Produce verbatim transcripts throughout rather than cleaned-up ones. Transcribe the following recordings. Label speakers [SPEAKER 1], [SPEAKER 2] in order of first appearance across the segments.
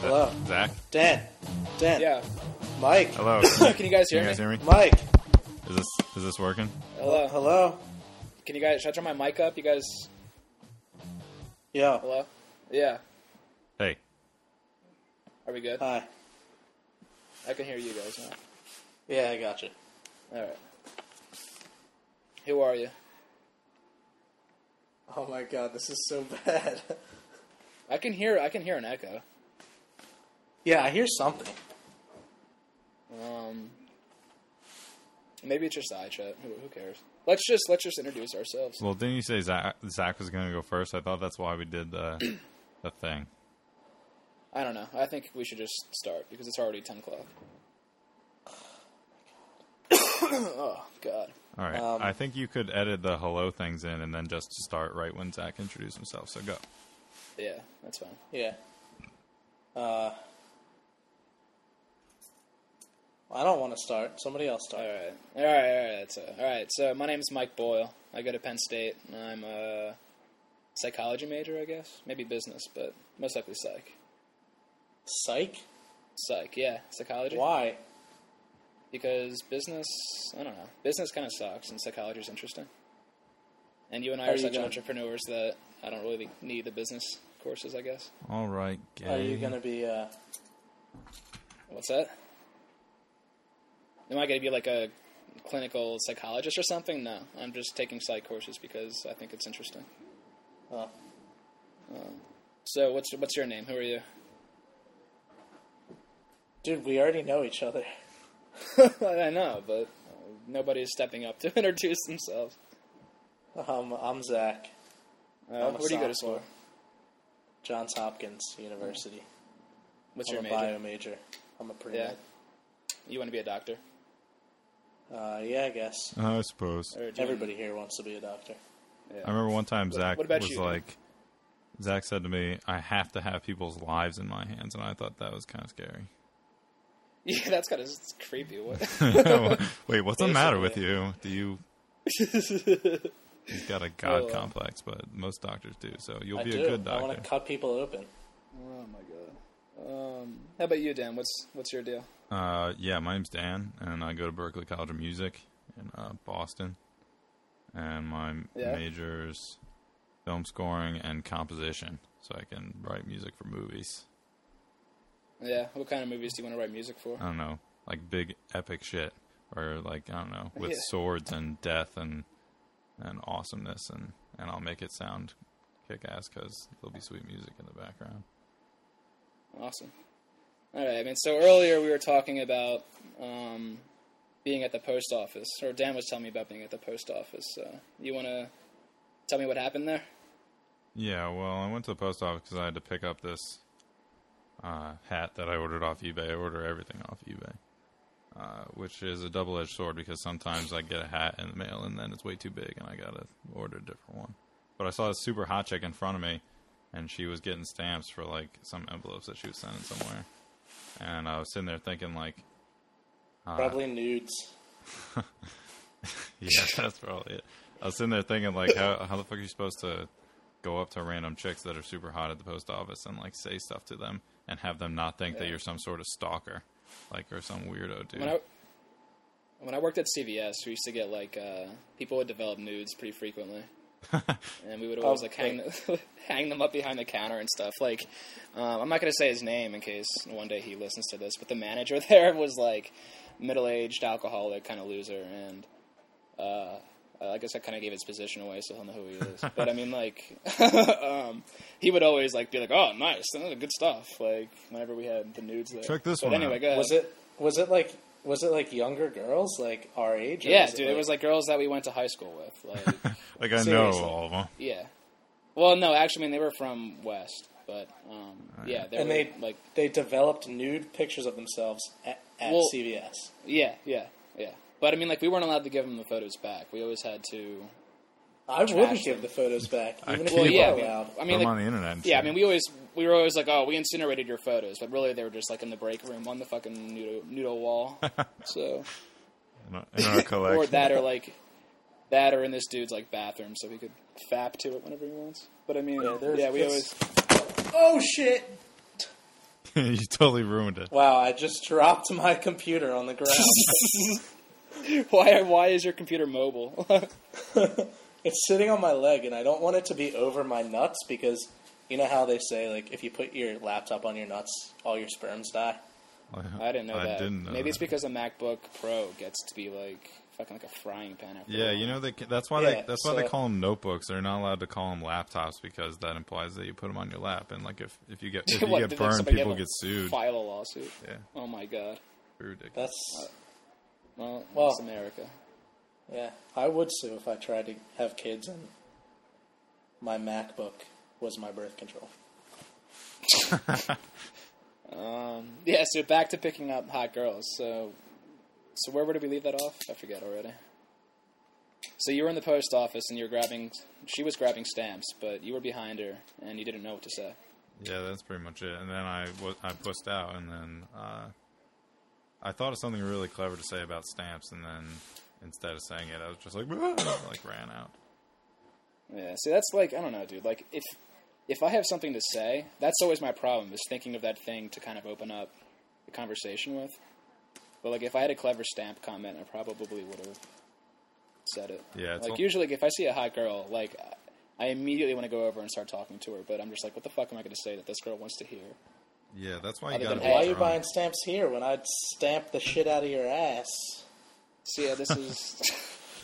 [SPEAKER 1] Hello.
[SPEAKER 2] Zach?
[SPEAKER 1] Dan. Dan.
[SPEAKER 3] Yeah.
[SPEAKER 1] Mike.
[SPEAKER 2] Hello.
[SPEAKER 3] Can you guys hear
[SPEAKER 2] Can you guys
[SPEAKER 3] me?
[SPEAKER 2] hear me?
[SPEAKER 1] Mike.
[SPEAKER 2] Is this is this working?
[SPEAKER 3] Hello.
[SPEAKER 1] Hello.
[SPEAKER 3] Can you guys? Should I turn my mic up? You guys.
[SPEAKER 1] Yo.
[SPEAKER 3] Hello. Yeah.
[SPEAKER 2] Hey.
[SPEAKER 3] Are we good?
[SPEAKER 1] Hi.
[SPEAKER 3] I can hear you guys now.
[SPEAKER 1] Yeah, I got you.
[SPEAKER 3] All right. Who are you?
[SPEAKER 1] Oh my god, this is so bad.
[SPEAKER 3] I can hear. I can hear an echo.
[SPEAKER 1] Yeah, I hear something.
[SPEAKER 3] Um. Maybe it's just iChat. Who, who cares? Let's just let's just introduce ourselves.
[SPEAKER 2] Well, didn't you say Zach, Zach was going to go first? I thought that's why we did the the thing.
[SPEAKER 3] I don't know. I think we should just start because it's already ten o'clock. Oh God.
[SPEAKER 2] All right.
[SPEAKER 1] Um,
[SPEAKER 2] I think you could edit the hello things in and then just start right when Zach introduced himself. So go.
[SPEAKER 3] Yeah, that's fine.
[SPEAKER 1] Yeah. Uh. I don't want to start. Somebody else start.
[SPEAKER 3] All right. All right. All right. So, all right. So my name is Mike Boyle. I go to Penn State. I'm a psychology major, I guess. Maybe business, but most likely psych.
[SPEAKER 1] Psych?
[SPEAKER 3] Psych, yeah. Psychology.
[SPEAKER 1] Why?
[SPEAKER 3] Because business, I don't know. Business kind of sucks, and psychology is interesting. And you and I
[SPEAKER 1] Are
[SPEAKER 3] are
[SPEAKER 1] you
[SPEAKER 3] such
[SPEAKER 1] gonna-
[SPEAKER 3] entrepreneurs that I don't really need the business courses, I guess.
[SPEAKER 2] All right. Gay.
[SPEAKER 1] Are you going to be, uh...
[SPEAKER 3] What's that? Am I going to be like a clinical psychologist or something? No. I'm just taking psych courses because I think it's interesting.
[SPEAKER 1] Oh.
[SPEAKER 3] So what's what's your name? Who are you?
[SPEAKER 1] Dude, we already know each other.
[SPEAKER 3] I know, but uh, nobody's stepping up to introduce themselves.
[SPEAKER 1] Um, I'm Zach.
[SPEAKER 3] Uh,
[SPEAKER 1] I'm a
[SPEAKER 3] where do you go to
[SPEAKER 1] sophomore.
[SPEAKER 3] school?
[SPEAKER 1] Johns Hopkins University.
[SPEAKER 3] What's
[SPEAKER 1] I'm
[SPEAKER 3] your
[SPEAKER 1] a
[SPEAKER 3] major?
[SPEAKER 1] bio major. I'm a pre-med.
[SPEAKER 3] Yeah. You want to be a doctor?
[SPEAKER 1] Uh, yeah, I guess.
[SPEAKER 2] I suppose.
[SPEAKER 3] Or do you
[SPEAKER 1] Everybody here wants to be a doctor.
[SPEAKER 3] Yeah.
[SPEAKER 2] I remember one time
[SPEAKER 3] What-
[SPEAKER 2] Zach
[SPEAKER 3] what about
[SPEAKER 2] was
[SPEAKER 3] you, Dan?
[SPEAKER 2] like, Zach said to me, I have to have people's lives in my hands, and I thought that was kind of scary.
[SPEAKER 3] Yeah, that's kind of creepy. What?
[SPEAKER 2] Wait, what's the matter with
[SPEAKER 1] Basically.
[SPEAKER 2] you? Do you... He's got a god
[SPEAKER 3] Well, uh,
[SPEAKER 2] complex, but most doctors do, so you'll
[SPEAKER 1] I
[SPEAKER 2] be
[SPEAKER 1] do.
[SPEAKER 2] a good
[SPEAKER 1] I
[SPEAKER 2] doctor.
[SPEAKER 1] want to cut people open.
[SPEAKER 3] Oh my god. Um, how about you, Dan? What's what's your deal?
[SPEAKER 2] Uh, yeah, my name's Dan, and I go to Berklee College of Music in uh, Boston. And my
[SPEAKER 3] Yeah.
[SPEAKER 2] major's film scoring and composition, so I can write music for movies.
[SPEAKER 3] Yeah. What kind of movies do you want to write music for?
[SPEAKER 2] I don't know, like big epic shit, or like I don't know, with
[SPEAKER 3] Yeah.
[SPEAKER 2] swords and death and and awesomeness, and and I'll make it sound kick ass because there'll be sweet music in the background.
[SPEAKER 3] Awesome. All right. I mean, so earlier we were talking about um, being at the post office, or Dan was telling me about being at the post office. So you want to tell me what happened there?
[SPEAKER 2] Yeah, well, I went to the post office because I had to pick up this uh, hat that I ordered off eBay. I order everything off eBay, uh, which is a double-edged sword because sometimes I get a hat in the mail and then it's way too big and I gotta order a different one. But I saw this super hot chick in front of me, and she was getting stamps for like some envelopes that she was sending somewhere, and I was sitting there thinking like, uh,
[SPEAKER 1] Probably nudes.
[SPEAKER 2] yeah, that's probably it. I was sitting there thinking like, how how the fuck are you supposed to go up to random chicks that are super hot at the post office and like say stuff to them and have them not think that
[SPEAKER 3] Yeah.
[SPEAKER 2] you're some sort of stalker, like, or some weirdo dude.
[SPEAKER 3] When I when I worked at C V S, we used to get like uh, people would develop nudes pretty frequently, and we would always
[SPEAKER 1] Oh,
[SPEAKER 3] like hang hang them up behind the counter and stuff. Like, um, I'm not going to say his name in case one day he listens to this, but the manager there was like middle-aged alcoholic kind of loser, and uh, I guess I kind of gave his position away, so he'll know who he is. But I mean, like, um, he would always like be like, "Oh, nice, that's good stuff." Like whenever we had the nudes there.
[SPEAKER 2] Check this
[SPEAKER 3] but
[SPEAKER 2] one
[SPEAKER 3] anyway,
[SPEAKER 2] out.
[SPEAKER 3] go ahead.
[SPEAKER 1] Was it? Was it like? Was it like younger girls, like our age? or
[SPEAKER 3] Yeah,
[SPEAKER 1] was
[SPEAKER 3] dude, it was like girls that we went to high school with. Like,
[SPEAKER 2] like, I know
[SPEAKER 1] Seriously.
[SPEAKER 2] all of them.
[SPEAKER 3] yeah. Well, no, actually, I mean, they were from West, but, um, yeah, they
[SPEAKER 1] and
[SPEAKER 3] were,
[SPEAKER 1] they
[SPEAKER 3] like,
[SPEAKER 1] they developed nude pictures of themselves at, at
[SPEAKER 3] Well-
[SPEAKER 1] C V S.
[SPEAKER 3] yeah, yeah, yeah. But, I mean, like, we weren't allowed to give them the photos back. We always had to,
[SPEAKER 1] I wouldn't
[SPEAKER 3] Trash
[SPEAKER 1] give the photos back, even if
[SPEAKER 2] Well,
[SPEAKER 1] you
[SPEAKER 3] yeah,
[SPEAKER 1] were
[SPEAKER 3] I mean,
[SPEAKER 1] allowed.
[SPEAKER 3] I
[SPEAKER 2] Put
[SPEAKER 3] mean,
[SPEAKER 2] them
[SPEAKER 3] like,
[SPEAKER 2] on the internet and
[SPEAKER 3] yeah, I
[SPEAKER 2] shit.
[SPEAKER 3] mean, we always, we were always like, oh, we incinerated your photos, but really they were just, like, in the break room on the fucking noodle, noodle wall, so,
[SPEAKER 2] in our, in our collection.
[SPEAKER 3] or that, or, like, that, or in this dude's, like, bathroom, so he could fap to it whenever he wants. But, I mean,
[SPEAKER 1] Yeah,
[SPEAKER 3] yeah,
[SPEAKER 1] there's-
[SPEAKER 3] we
[SPEAKER 1] there's-
[SPEAKER 3] always,
[SPEAKER 1] Oh shit!
[SPEAKER 2] You totally ruined it.
[SPEAKER 1] Wow, I just dropped my computer on the ground.
[SPEAKER 3] why? Why is your computer mobile?
[SPEAKER 1] It's sitting on my leg, and I don't want it to be over my nuts because you know how they say, like, if you put your laptop on your nuts, all your sperms die?
[SPEAKER 3] I didn't know
[SPEAKER 2] I
[SPEAKER 3] that.
[SPEAKER 2] didn't know
[SPEAKER 3] Maybe
[SPEAKER 2] that.
[SPEAKER 3] it's because the MacBook Pro gets to be like fucking like a frying pan. After a
[SPEAKER 2] Yeah,
[SPEAKER 3] while.
[SPEAKER 2] you know they. That's why
[SPEAKER 1] Yeah,
[SPEAKER 2] they. That's why they
[SPEAKER 1] so-
[SPEAKER 2] call them notebooks. They're not allowed to call them laptops because that implies that you put them on your lap. And like if, if you get if you
[SPEAKER 3] What,
[SPEAKER 2] get
[SPEAKER 3] did
[SPEAKER 2] burned,
[SPEAKER 3] somebody
[SPEAKER 2] people
[SPEAKER 3] have
[SPEAKER 2] get
[SPEAKER 3] to
[SPEAKER 2] sued.
[SPEAKER 3] File a lawsuit.
[SPEAKER 2] Yeah,
[SPEAKER 3] Oh my god.
[SPEAKER 2] ridiculous.
[SPEAKER 1] That's,
[SPEAKER 3] Well,
[SPEAKER 1] Well-
[SPEAKER 3] it's America.
[SPEAKER 1] yeah, I would sue if I tried to have kids and my MacBook was my birth control.
[SPEAKER 3] Um, yeah. So back to picking up hot girls. So, so where did we leave that off? I forget already. So you were in the post office and you were grabbing. She was grabbing stamps, but you were behind her and you didn't know what to say.
[SPEAKER 2] Yeah, that's pretty much it. And then I wa- I pussed out, and then uh, I thought of something really clever to say about stamps, and then instead of saying it, I was just like, like ran out.
[SPEAKER 3] Yeah. See, that's like I don't know, dude. Like if if I have something to say, that's always my problem. Is thinking of that thing to kind of open up the conversation with. But like if I had a clever stamp comment, I probably would have said it.
[SPEAKER 2] Yeah, it's
[SPEAKER 3] Like
[SPEAKER 2] all-
[SPEAKER 3] usually, like, if I see a hot girl, like I immediately want to go over and start talking to her. But I'm just like, what the fuck am I going to say that this girl wants to hear?
[SPEAKER 2] Yeah, that's why you
[SPEAKER 3] Other
[SPEAKER 2] gotta
[SPEAKER 3] than,
[SPEAKER 2] be
[SPEAKER 1] Why are you
[SPEAKER 2] drunk.
[SPEAKER 1] buying stamps here when I'd stamp the shit out of your ass?
[SPEAKER 3] So yeah, this is.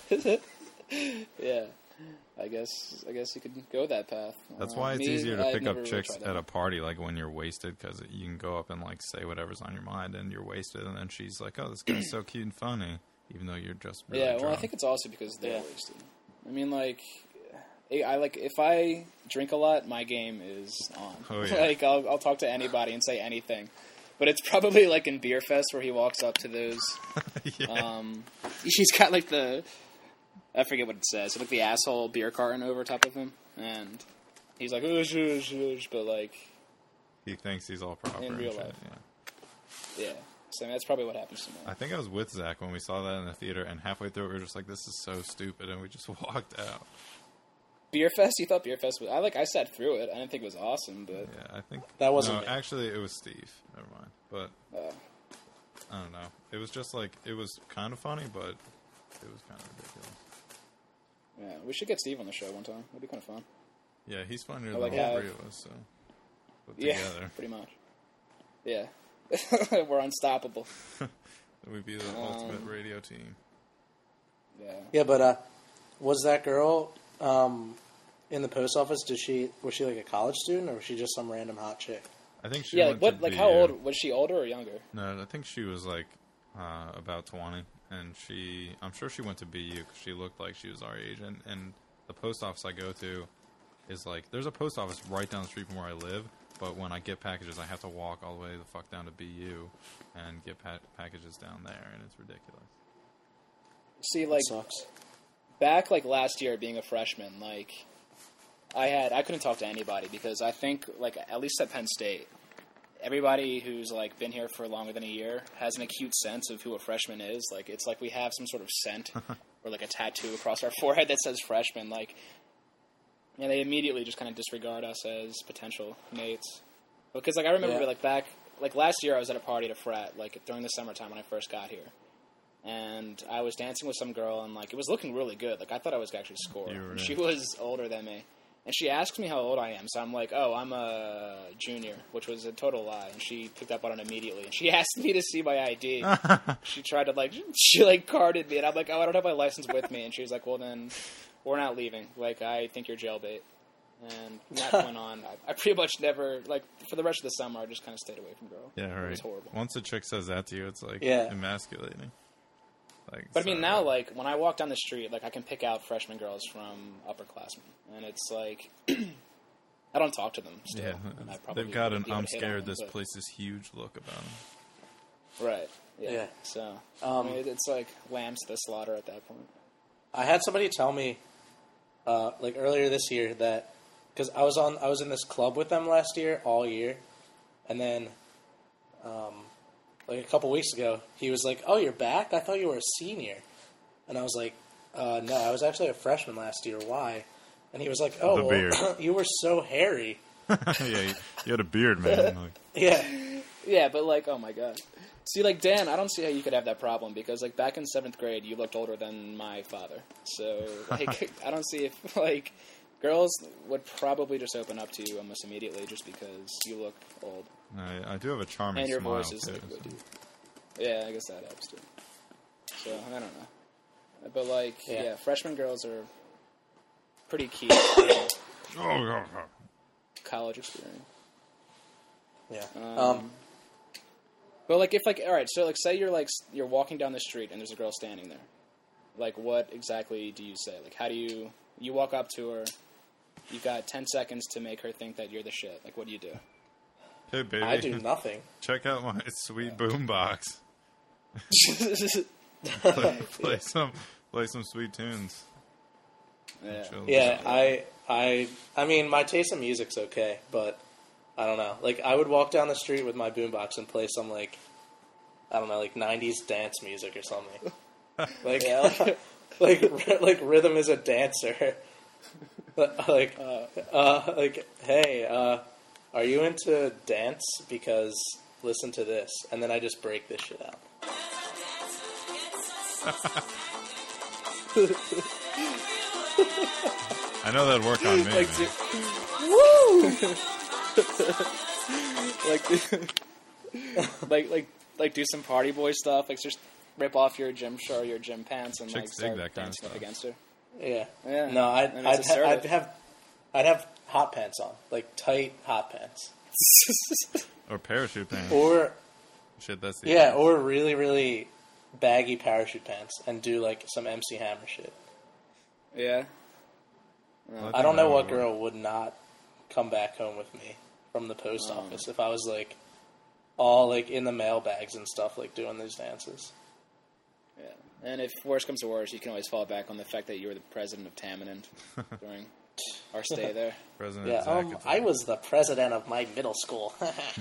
[SPEAKER 3] yeah, I guess I guess you could go that path.
[SPEAKER 2] That's
[SPEAKER 3] Uh,
[SPEAKER 2] why it's
[SPEAKER 3] me,
[SPEAKER 2] easier to
[SPEAKER 3] I've
[SPEAKER 2] pick
[SPEAKER 3] never
[SPEAKER 2] up
[SPEAKER 3] really
[SPEAKER 2] chicks
[SPEAKER 3] tried that.
[SPEAKER 2] at a party, like when you're wasted, because you can go up and like say whatever's on your mind, and you're wasted, and then she's like, "Oh, this guy's so cute and funny," even though you're just really
[SPEAKER 3] Yeah, well,
[SPEAKER 2] drunk.
[SPEAKER 3] I think it's also because they're
[SPEAKER 1] Yeah.
[SPEAKER 3] wasted. I mean, like, I I, like if I drink a lot, my game is on.
[SPEAKER 2] Oh, yeah.
[SPEAKER 3] Like, I'll I'll talk to anybody and say anything. But it's probably like in Beer Fest where he walks up to those.
[SPEAKER 2] yeah.
[SPEAKER 3] Um, she's got like the I forget what it says, like the asshole beer carton over top of him, and he's like, "Oosh, oosh, oosh," but like,
[SPEAKER 2] He thinks he's all proper
[SPEAKER 3] in
[SPEAKER 2] and
[SPEAKER 3] real
[SPEAKER 2] shit,
[SPEAKER 3] life.
[SPEAKER 2] Yeah.
[SPEAKER 3] yeah. So that's probably what happens to me.
[SPEAKER 2] I think I was with Zach when we saw that in the theater, and halfway through we were just like, "This is so stupid," and we just walked out.
[SPEAKER 3] Beer Fest? You thought Beer Fest was? I like. I sat through it. I didn't think it was awesome, but
[SPEAKER 2] Yeah, I think
[SPEAKER 1] That wasn't
[SPEAKER 2] No,
[SPEAKER 1] me.
[SPEAKER 2] actually, it was Steve. Never mind. But
[SPEAKER 3] uh,
[SPEAKER 2] I don't know. It was just like it was kind of funny, but it was kind of ridiculous.
[SPEAKER 3] yeah, we should get Steve on the show one time. That'd be kind of fun.
[SPEAKER 2] Yeah, he's funnier
[SPEAKER 3] I
[SPEAKER 2] than
[SPEAKER 3] like
[SPEAKER 2] all
[SPEAKER 3] how-
[SPEAKER 2] three of us. So put
[SPEAKER 3] Yeah,
[SPEAKER 2] together,
[SPEAKER 3] pretty much. Yeah, we're unstoppable.
[SPEAKER 2] we'd be the
[SPEAKER 3] Um,
[SPEAKER 2] ultimate radio team.
[SPEAKER 3] Yeah.
[SPEAKER 1] Yeah, but uh, was that girl um, in the post office? Did she was she like a college student or was she just some random hot chick?
[SPEAKER 2] I think she
[SPEAKER 3] Yeah,
[SPEAKER 2] went
[SPEAKER 3] like what?
[SPEAKER 2] to
[SPEAKER 3] Like
[SPEAKER 2] B
[SPEAKER 3] how
[SPEAKER 2] U.
[SPEAKER 3] old was she? Older or younger?
[SPEAKER 2] No, I think she was like uh, about twenty, and she, I'm sure she went to B U because she looked like she was our age. And, and the post office I go to is like, there's a post office right down the street from where I live, but when I get packages, I have to walk all the way the fuck down to B U and get pa- packages down there, and it's ridiculous.
[SPEAKER 3] See, like
[SPEAKER 1] Sucks.
[SPEAKER 3] back like last year, being a freshman, like I had I couldn't talk to anybody because I think like at least at Penn State, everybody who's like been here for longer than a year has an acute sense of who a freshman is. Like it's like we have some sort of scent or like a tattoo across our forehead that says freshman. Like, yeah, they immediately just kind of disregard us as potential mates. Because like I remember
[SPEAKER 1] Yeah.
[SPEAKER 3] like back like last year I was at a party at a frat like during the summertime when I first got here. And I was dancing with some girl, and like it was looking really good. Like I thought I was actually score.
[SPEAKER 2] You were
[SPEAKER 3] And
[SPEAKER 2] in.
[SPEAKER 3] she was older than me, and she asked me how old I am. So I'm like, "Oh, I'm a junior," which was a total lie. And she picked up on it immediately. And she asked me to see my I D. She tried to like she like carded me, and I'm like, "Oh, I don't have my license with me." And she was like, "Well, then we're not leaving. Like I think you're jailbait." And from that point on, I, I pretty much never like for the rest of the summer. I just kind of stayed away from girls.
[SPEAKER 2] Yeah,
[SPEAKER 3] It
[SPEAKER 2] right.
[SPEAKER 3] was horrible.
[SPEAKER 2] Once a chick says that to you, it's like
[SPEAKER 1] Yeah.
[SPEAKER 2] emasculating. Like,
[SPEAKER 3] But I mean,
[SPEAKER 2] sorry.
[SPEAKER 3] now, like, when I walk down the street, like, I can pick out freshman girls from upperclassmen. And it's like, I don't talk to them still.
[SPEAKER 2] yeah,
[SPEAKER 3] and I probably
[SPEAKER 2] they've got an
[SPEAKER 3] would be able
[SPEAKER 2] "I'm
[SPEAKER 3] to hit on
[SPEAKER 2] scared
[SPEAKER 3] them,
[SPEAKER 2] this
[SPEAKER 3] but-
[SPEAKER 2] place is huge" look about them.
[SPEAKER 3] Right. Yeah.
[SPEAKER 1] Yeah.
[SPEAKER 3] So,
[SPEAKER 1] Um,
[SPEAKER 3] I mean, it's like lambs to the slaughter at that point.
[SPEAKER 1] I had somebody tell me, uh, like earlier this year, that because I was on, I was in this club with them last year, all year, and then, um, like a couple weeks ago, he was like, "Oh, you're back? I thought you were a senior," and I was like, uh, "No, I was actually a freshman last year. Why?" And he was like, "Oh,
[SPEAKER 2] The
[SPEAKER 1] well,
[SPEAKER 2] beard.
[SPEAKER 1] you were so hairy."
[SPEAKER 2] Yeah, you, you had a beard, man. Like,
[SPEAKER 1] Yeah,
[SPEAKER 3] Yeah, but like, oh my god. See, like Dan, I don't see how you could have that problem because, like, back in seventh grade, you looked older than my father. So, like, I don't see if like girls would probably just open up to you almost immediately just because you look old
[SPEAKER 2] I, I do have a charming
[SPEAKER 3] and your
[SPEAKER 2] smile
[SPEAKER 3] voice is
[SPEAKER 2] too.
[SPEAKER 3] like
[SPEAKER 2] so-
[SPEAKER 3] really deep. Yeah, I guess that helps too. So I don't know, but like,
[SPEAKER 1] Yeah.
[SPEAKER 3] yeah, freshman girls are pretty key to
[SPEAKER 2] Oh, oh, oh.
[SPEAKER 3] college experience.
[SPEAKER 1] Yeah.
[SPEAKER 3] Um,
[SPEAKER 1] Um,
[SPEAKER 3] But like, if like, all right, so like, say you're like s- you're walking down the street and there's a girl standing there. Like, what exactly do you say? Like, how do you you walk up to her? You've got ten seconds to make her think that you're the shit. Like, what do you do?
[SPEAKER 2] Hey, baby.
[SPEAKER 1] I do nothing.
[SPEAKER 2] Check out my sweet boombox. play, play some, play some sweet tunes.
[SPEAKER 3] Yeah.
[SPEAKER 2] Chill.
[SPEAKER 1] Yeah, I, I, I mean, my taste in music's okay, but I don't know. Like, I would walk down the street with my boombox and play some like, I don't know, like nineties dance music or something. Like, like, like, rhythm is a dancer. Like, uh, like, hey, uh, are you into dance? Because listen to this, and then I just break this shit out.
[SPEAKER 2] I know that'd work on me.
[SPEAKER 3] Like,
[SPEAKER 2] man.
[SPEAKER 3] do, like, like, like, like, do some party boy stuff. Like, just rip off your gym shirt or your gym pants and like
[SPEAKER 2] Chicks dig
[SPEAKER 3] start
[SPEAKER 2] that kind of
[SPEAKER 3] dancing up
[SPEAKER 2] stuff.
[SPEAKER 3] against her.
[SPEAKER 1] Yeah.
[SPEAKER 3] Yeah.
[SPEAKER 1] No, I'd,
[SPEAKER 3] And
[SPEAKER 1] I'd,
[SPEAKER 3] it's
[SPEAKER 1] ha- I'd
[SPEAKER 3] assertive.
[SPEAKER 1] have, I'd have hot pants on, like tight hot pants,
[SPEAKER 2] Or parachute pants.
[SPEAKER 1] or
[SPEAKER 2] Shit, that's the
[SPEAKER 1] yeah, or really, really baggy parachute pants, and do like some M C Hammer shit.
[SPEAKER 3] Yeah.
[SPEAKER 2] Well,
[SPEAKER 1] I don't know
[SPEAKER 2] that
[SPEAKER 1] what
[SPEAKER 2] would work.
[SPEAKER 1] girl would not come back home with me from the post
[SPEAKER 3] Oh.
[SPEAKER 1] office if I was like all like in the mailbags and stuff, like doing these dances.
[SPEAKER 3] Yeah. And if worse comes to worse, you can always fall back on the fact that you were the president of Tamanend during our stay there.
[SPEAKER 2] President
[SPEAKER 1] Yeah,
[SPEAKER 2] Zach
[SPEAKER 1] um,
[SPEAKER 2] is
[SPEAKER 1] I
[SPEAKER 2] like-
[SPEAKER 1] was the president of my middle school.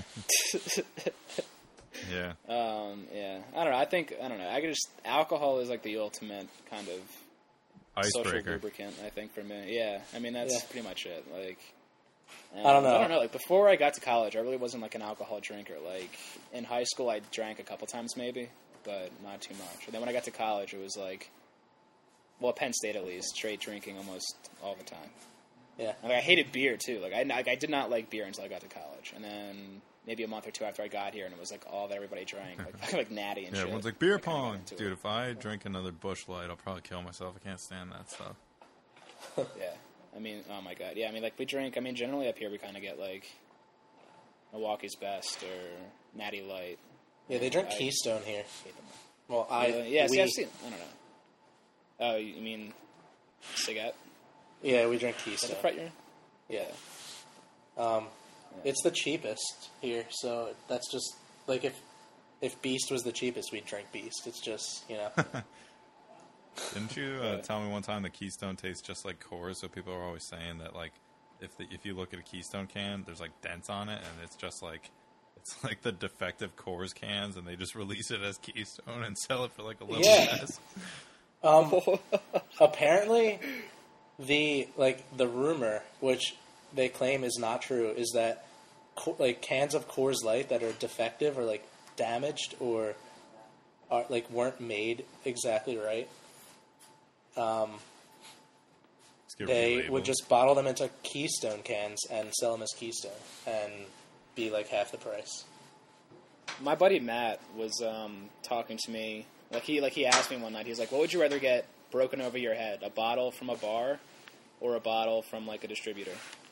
[SPEAKER 2] Yeah.
[SPEAKER 3] Um, yeah. I don't know. I think, I don't know. I could just, alcohol is like the ultimate kind of social
[SPEAKER 2] Icebreaker.
[SPEAKER 3] lubricant, I think, for me. Yeah. I mean, that's
[SPEAKER 1] Yeah.
[SPEAKER 3] pretty much it. Like,
[SPEAKER 1] I don't know.
[SPEAKER 3] I don't know. Like, before I got to college, I really wasn't like an alcohol drinker. Like, in high school, I drank a couple times maybe, but not too much. And then when I got to college, it was like, well, Penn State at least, straight drinking almost all the time.
[SPEAKER 1] Yeah.
[SPEAKER 3] Like, I hated beer too. Like I, like, I did not like beer until I got to college, and then maybe a month or two after I got here, and it was like all that everybody drank, like like Natty and
[SPEAKER 2] Yeah,
[SPEAKER 3] shit.
[SPEAKER 2] everyone's like, beer
[SPEAKER 3] I kinda got
[SPEAKER 2] pong.
[SPEAKER 3] into it.
[SPEAKER 2] Dude, if I drink another Busch Light, I'll probably kill myself. I can't stand that stuff.
[SPEAKER 3] Yeah, I mean, oh my god, yeah. I mean, like we drink. I mean, generally up here we kind of get like Milwaukee's Best or Natty Light.
[SPEAKER 1] Yeah, they drink
[SPEAKER 3] I
[SPEAKER 1] Keystone here.
[SPEAKER 3] hate them.
[SPEAKER 1] Well, I
[SPEAKER 3] Uh, yeah, see,
[SPEAKER 1] we,
[SPEAKER 3] I've seen. I don't know. Oh, you mean Cigarette?
[SPEAKER 1] yeah, we drink
[SPEAKER 3] Is that the
[SPEAKER 1] Keystone.
[SPEAKER 3] front you're in?
[SPEAKER 1] Yeah. Um, it's the cheapest here, so that's just like if if Beast was the cheapest, we'd drink Beast. It's just you know.
[SPEAKER 2] Didn't you uh,
[SPEAKER 3] Yeah.
[SPEAKER 2] tell me one time that Keystone tastes just like Coors? So people are always saying that, like, if the, if you look at a Keystone can, there's like dents on it, and it's just like it's like the defective Coors cans, and they just release it as Keystone and sell it for like a little
[SPEAKER 1] Yeah.
[SPEAKER 2] less.
[SPEAKER 1] Um, apparently, the like the rumor, which they claim is not true, is that co- like cans of Coors Light that are defective or like damaged or are like weren't made exactly right. Um,
[SPEAKER 2] Just get
[SPEAKER 1] they
[SPEAKER 2] relabeled.
[SPEAKER 1] would just bottle them into Keystone cans and sell them as Keystone and be like half the price.
[SPEAKER 3] My buddy Matt was um, talking to me. Like he like he asked me one night. He's like, "What would you rather get broken over your head? A bottle from a bar, or a bottle from like a distributor?"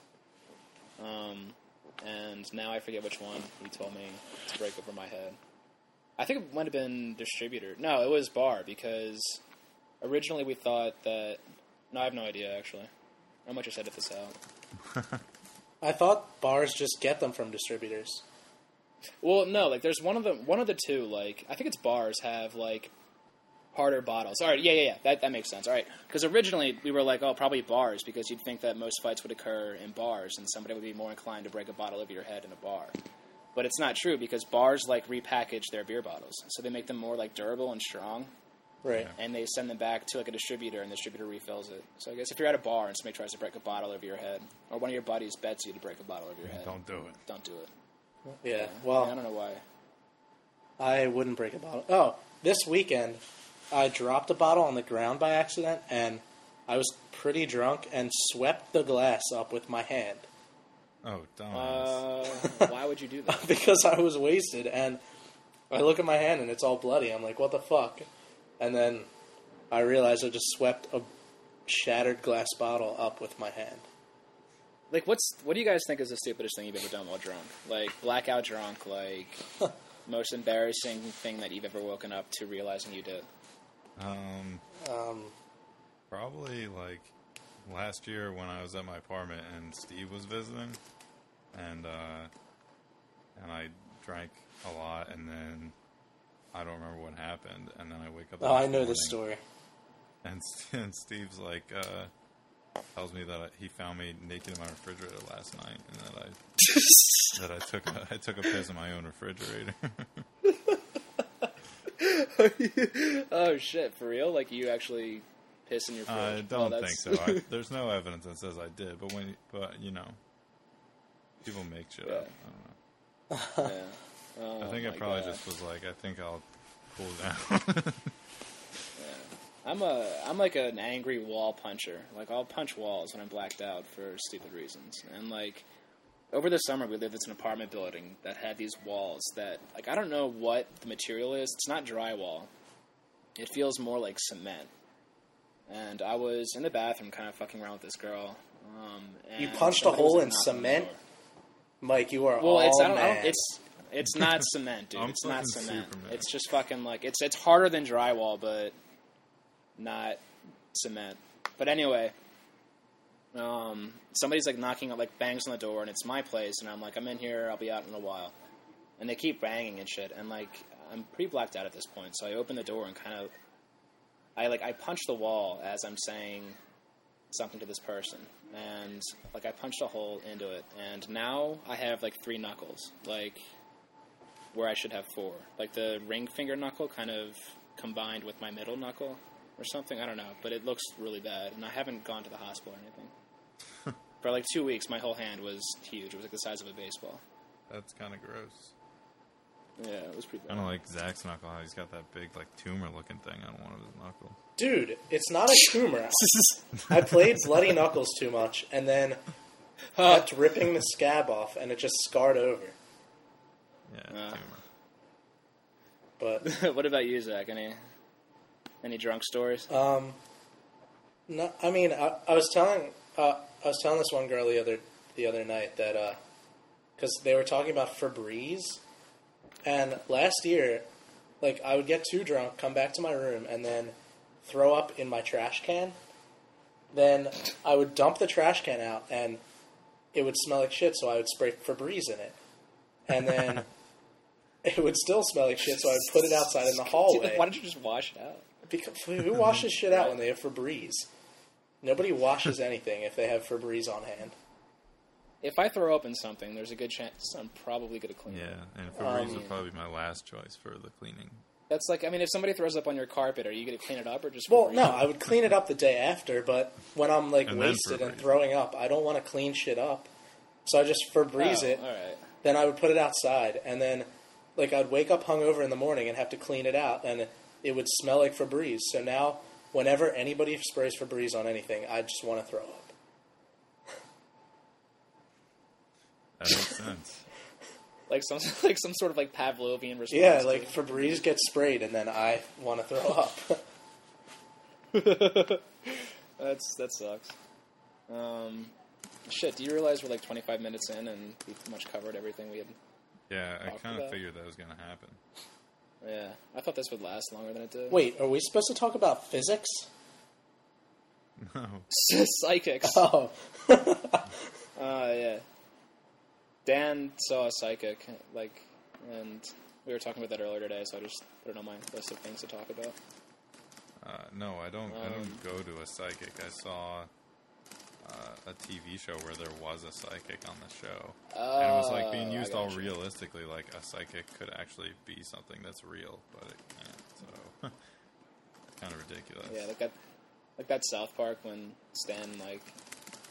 [SPEAKER 3] Um, and now I forget which one he told me to break over my head. I think it might have been distributor. No, it was bar because originally we thought that. No, I have no idea actually. I might just edit this out.
[SPEAKER 1] I thought bars just get them from distributors.
[SPEAKER 3] Well, no, like there's one of the one of the two. Like I think it's bars have like harder bottles. All right, yeah, yeah, yeah. That that makes sense. All right, because originally we were like, oh, probably bars because you'd think that most fights would occur in bars and somebody would be more inclined to break a bottle over your head in a bar. But it's not true because bars like repackage their beer bottles, so they make them more like durable and strong,
[SPEAKER 1] Right.
[SPEAKER 3] and they send them back to like a distributor, and the distributor refills it. So I guess if you're at a bar and somebody tries to break a bottle over your head, or one of your buddies bets you to break a bottle over your head,
[SPEAKER 2] Don't do it.
[SPEAKER 3] don't do it.
[SPEAKER 1] Yeah,
[SPEAKER 3] I
[SPEAKER 1] well,
[SPEAKER 3] don't know why.
[SPEAKER 1] I wouldn't break a bottle. Oh, this weekend, I dropped a bottle on the ground by accident, and I was pretty drunk and swept the glass up with my hand.
[SPEAKER 2] Oh, dumb.
[SPEAKER 3] Uh, why would you do that?
[SPEAKER 1] Because I was wasted, and I look at my hand, and it's all bloody. I'm like, what the fuck? And then I realized I just swept a shattered glass bottle up with my hand.
[SPEAKER 3] Like, what's what do you guys think is the stupidest thing you've ever done while drunk? Like, blackout drunk, like, most embarrassing thing that you've ever woken up to realizing you did?
[SPEAKER 2] Um,
[SPEAKER 1] Um,
[SPEAKER 2] probably like last year when I was at my apartment and Steve was visiting, and uh, and I drank a lot, and then I don't remember what happened, and then I wake up. the
[SPEAKER 1] oh, I
[SPEAKER 2] next
[SPEAKER 1] know
[SPEAKER 2] morning,
[SPEAKER 1] this story.
[SPEAKER 2] And, and Steve's like uh, tells me that I, he found me naked in my refrigerator last night, and that I that I took a, I took a piss in my own refrigerator.
[SPEAKER 3] Oh shit, for real? Like, you actually piss in your fridge?
[SPEAKER 2] I
[SPEAKER 3] Oh,
[SPEAKER 2] don't
[SPEAKER 3] that's-
[SPEAKER 2] think so. I, there's no evidence that says I did, but when but you know, people make shit up. I don't know.
[SPEAKER 3] Yeah. Oh,
[SPEAKER 2] I think I
[SPEAKER 3] my
[SPEAKER 2] probably
[SPEAKER 3] God.
[SPEAKER 2] just was like, I think I'll cool down.
[SPEAKER 3] I'm a I'm like an angry wall puncher. Like, I'll punch walls when I'm blacked out for stupid reasons. And like, over the summer we lived in an apartment building that had these walls that, like, I don't know what the material is. It's not drywall. It feels more like cement. And I was in the bathroom kind of fucking around with this girl. Um, and
[SPEAKER 1] You punched a
[SPEAKER 3] somebody was,
[SPEAKER 1] hole
[SPEAKER 3] like,
[SPEAKER 1] in
[SPEAKER 3] knocking on the
[SPEAKER 1] cement?
[SPEAKER 3] door.
[SPEAKER 1] Mike, you are
[SPEAKER 3] Well,
[SPEAKER 1] all
[SPEAKER 3] it's I don't, I
[SPEAKER 1] man.
[SPEAKER 3] don't it's it's not cement, dude.
[SPEAKER 2] I'm
[SPEAKER 3] It's not
[SPEAKER 2] fucking
[SPEAKER 3] cement.
[SPEAKER 2] Superman.
[SPEAKER 3] It's just fucking like it's it's harder than drywall, but not cement. But anyway, um, somebody's like knocking, like bangs on the door, and it's my place, and I'm like, I'm in here. I'll be out in a while, and they keep banging and shit, and like I'm pretty blacked out at this point, so I open the door and kind of, I like I punch the wall as I'm saying something to this person, and like I punched a hole into it, and now I have like three knuckles, like where I should have four. Like the ring finger knuckle kind of combined with my middle knuckle or something. I don't know, but it looks really bad, and I haven't gone to the hospital or anything. For like two weeks, my whole hand was huge. It was like the size of a baseball.
[SPEAKER 2] That's kind of gross.
[SPEAKER 3] Yeah, it was pretty bad.
[SPEAKER 2] Kind of like Zach's knuckle, how he's got that big, like, tumor-looking thing on one of his knuckles.
[SPEAKER 1] Dude, it's not a tumor. I played Bloody Knuckles too much, and then kept ripping the scab off, and it just scarred over.
[SPEAKER 2] Yeah,
[SPEAKER 3] Uh.
[SPEAKER 2] tumor.
[SPEAKER 1] But
[SPEAKER 3] What about you, Zach? Any any drunk stories?
[SPEAKER 1] um, no, I mean, I, I was telling uh, I was telling this one girl the other the other night that because they were talking about Febreze, and last year, like I would get too drunk, come back to my room, and then throw up in my trash can. Then I would dump the trash can out, and it would smell like shit, so I would spray Febreze in it. And then it would still smell like shit, so I would put it outside in the hallway.
[SPEAKER 3] Why don't you just wash it out?
[SPEAKER 1] Because who washes shit out when they have Febreze? Nobody washes anything if they have Febreze on hand.
[SPEAKER 3] If I throw up in something, there's a good chance I'm probably going to clean it.
[SPEAKER 2] Yeah, and Febreze
[SPEAKER 1] Um,
[SPEAKER 2] would probably be my last choice for the cleaning.
[SPEAKER 3] That's like, I mean, if somebody throws up on your carpet, are you going to clean it up or just...
[SPEAKER 1] Well,
[SPEAKER 3] Febreze
[SPEAKER 1] no,
[SPEAKER 3] it?
[SPEAKER 1] I would clean it up the day after, but when I'm like
[SPEAKER 2] And then
[SPEAKER 1] wasted and
[SPEAKER 2] Febreze.
[SPEAKER 1] throwing up, I don't want to clean shit up. So I just Febreze
[SPEAKER 3] Oh,
[SPEAKER 1] it.
[SPEAKER 3] all right.
[SPEAKER 1] Then I would put it outside, and then like I'd wake up hungover in the morning and have to clean it out, and it would smell like Febreze. So now, whenever anybody sprays Febreze on anything, I just want to throw up.
[SPEAKER 2] That makes sense.
[SPEAKER 3] Like some, like some sort of like Pavlovian response.
[SPEAKER 1] Yeah,
[SPEAKER 3] to
[SPEAKER 1] like
[SPEAKER 3] it.
[SPEAKER 1] Febreze gets sprayed, and then I want to throw up.
[SPEAKER 3] That's that sucks. Um, shit, do you realize we're like twenty-five minutes in and we've pretty much covered everything we had?
[SPEAKER 2] Yeah, I
[SPEAKER 3] Talk
[SPEAKER 2] kind
[SPEAKER 3] about-
[SPEAKER 2] of figured that was going to happen.
[SPEAKER 3] Yeah, I thought this would last longer than it did.
[SPEAKER 1] Wait, are we supposed to talk about physics?
[SPEAKER 2] No.
[SPEAKER 3] Psychics.
[SPEAKER 1] Oh.
[SPEAKER 3] Uh, yeah. Dan saw a psychic, like, and we were talking about that earlier today, so I just put it on my list of things to talk about.
[SPEAKER 2] Uh, no, I don't. I
[SPEAKER 3] Um,
[SPEAKER 2] don't go to a psychic. I saw uh, a T V show where there was a psychic on the show, and it was like being
[SPEAKER 3] Oh, I
[SPEAKER 2] used all
[SPEAKER 3] gotcha.
[SPEAKER 2] realistically. Like a psychic could actually be something that's real, but it can't. So it's kind of ridiculous.
[SPEAKER 3] Yeah, like that, like that South Park when Stan like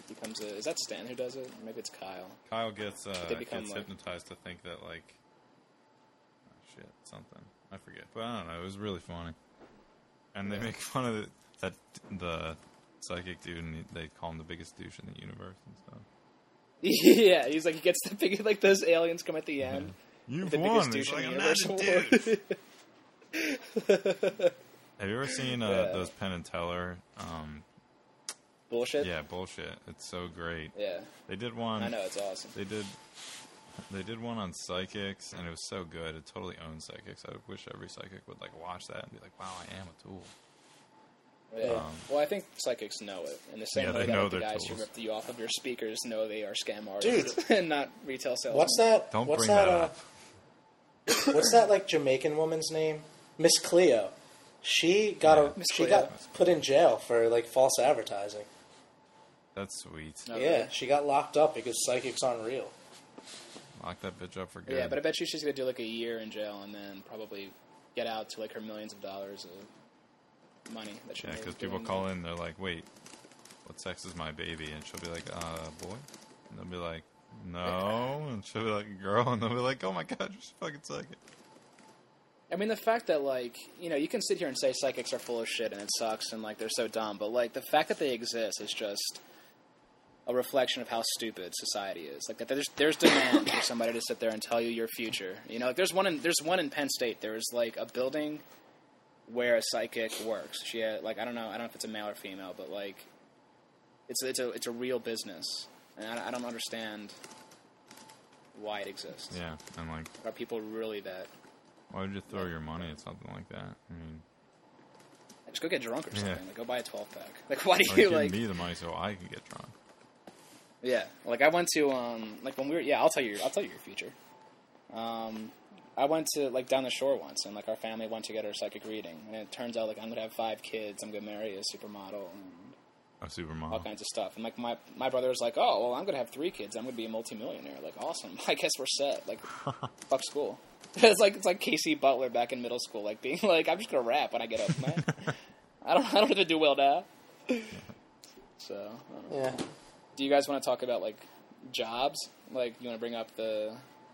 [SPEAKER 3] becomes a. Is that Stan who does it? Maybe it's Kyle.
[SPEAKER 2] Kyle gets uh,
[SPEAKER 3] They become,
[SPEAKER 2] gets
[SPEAKER 3] like-
[SPEAKER 2] hypnotized to think that like, oh, shit, something I forget, but I don't know. It was really funny, and they make fun of it, that the psychic dude, and they call him the biggest douche in the universe and stuff.
[SPEAKER 3] Yeah, he's like he gets the big like those aliens come at the end.
[SPEAKER 2] You've
[SPEAKER 3] The
[SPEAKER 2] won.
[SPEAKER 3] biggest
[SPEAKER 2] He's
[SPEAKER 3] douche
[SPEAKER 2] like,
[SPEAKER 3] in
[SPEAKER 2] I'm
[SPEAKER 3] the
[SPEAKER 2] not
[SPEAKER 3] universe
[SPEAKER 2] a
[SPEAKER 3] award.
[SPEAKER 2] douche. Have you ever seen uh,
[SPEAKER 3] Yeah.
[SPEAKER 2] those Penn and Teller? Um,
[SPEAKER 3] Bullshit.
[SPEAKER 2] yeah, bullshit. It's so great.
[SPEAKER 3] Yeah.
[SPEAKER 2] They did one.
[SPEAKER 3] I know, it's awesome.
[SPEAKER 2] They did. They did one on psychics, and it was so good. It totally owned psychics. I wish every psychic would like watch that and be like, "Wow, I am a tool."
[SPEAKER 3] Yeah.
[SPEAKER 2] Um,
[SPEAKER 3] well, I think psychics know it. In the same
[SPEAKER 2] Yeah,
[SPEAKER 3] way
[SPEAKER 2] they
[SPEAKER 3] that
[SPEAKER 2] know
[SPEAKER 3] like, the
[SPEAKER 2] their
[SPEAKER 3] guys who
[SPEAKER 2] tools.
[SPEAKER 3] ripped you off of your speakers know they are scam artists and not retail salesmen.
[SPEAKER 1] What's that?
[SPEAKER 2] Don't
[SPEAKER 1] what's
[SPEAKER 2] bring
[SPEAKER 1] that?
[SPEAKER 2] that
[SPEAKER 1] uh,
[SPEAKER 2] up.
[SPEAKER 1] what's that like Jamaican woman's name? Miss Cleo. She got
[SPEAKER 2] Yeah.
[SPEAKER 1] a
[SPEAKER 3] Miss
[SPEAKER 1] she
[SPEAKER 3] Cleo.
[SPEAKER 1] got put in jail for like false advertising.
[SPEAKER 2] That's sweet.
[SPEAKER 3] No,
[SPEAKER 1] yeah,
[SPEAKER 3] really?
[SPEAKER 1] she got locked up because psychics aren't real.
[SPEAKER 2] Lock that bitch up for good.
[SPEAKER 3] Yeah, but I bet you she's going to do like a year in jail and then probably get out to like her millions of dollars of money that she
[SPEAKER 2] Yeah,
[SPEAKER 3] made
[SPEAKER 2] because people
[SPEAKER 3] doing
[SPEAKER 2] call
[SPEAKER 3] that.
[SPEAKER 2] in, they're like, "Wait, what sex is my baby?" And she'll be like, "Uh, boy," and they'll be like, "No," and she'll be like, "Girl," and they'll be like, "Oh my god, you're so fucking psychic."
[SPEAKER 3] I mean, the fact that, like, you know, you can sit here and say psychics are full of shit and it sucks and, like, they're so dumb, but, like, the fact that they exist is just a reflection of how stupid society is. Like, that there's there's demand for somebody to sit there and tell you your future. You know, like, there's one in, there's one in Penn State. There's, like, a building where a psychic works. She had, like, I don't know, I don't know if it's a male or female, but, like, it's, it's, a, it's a real business. And I, I don't understand why it exists.
[SPEAKER 2] Yeah, and like,
[SPEAKER 3] Are people really that...
[SPEAKER 2] why would you throw your money at something like that? I mean,
[SPEAKER 3] Just go get drunk or something.
[SPEAKER 2] Yeah.
[SPEAKER 3] Like, go buy a twelve pack. Like, why do
[SPEAKER 2] like
[SPEAKER 3] you
[SPEAKER 2] give
[SPEAKER 3] like?
[SPEAKER 2] me the money so I can get drunk.
[SPEAKER 3] Yeah, like I went to um, like when we were. Yeah, I'll tell you. I'll tell you your future. Um, I went to like down the shore once, and like our family went to get our psychic reading, and it turns out like I'm gonna have five kids. I'm gonna marry a supermodel and
[SPEAKER 2] A supermodel.
[SPEAKER 3] all kinds of stuff. And like my my brother was like, oh well, I'm gonna have three kids. I'm gonna be a multimillionaire. Like awesome. I guess we're set. Like fuck school. It's like it's like Casey Butler back in middle school, like being like, I'm just gonna rap when I get up, man. I don't I don't have to do well now. So, I don't know.
[SPEAKER 1] Yeah.
[SPEAKER 3] Do you guys want to talk about like jobs? Like you want to bring up the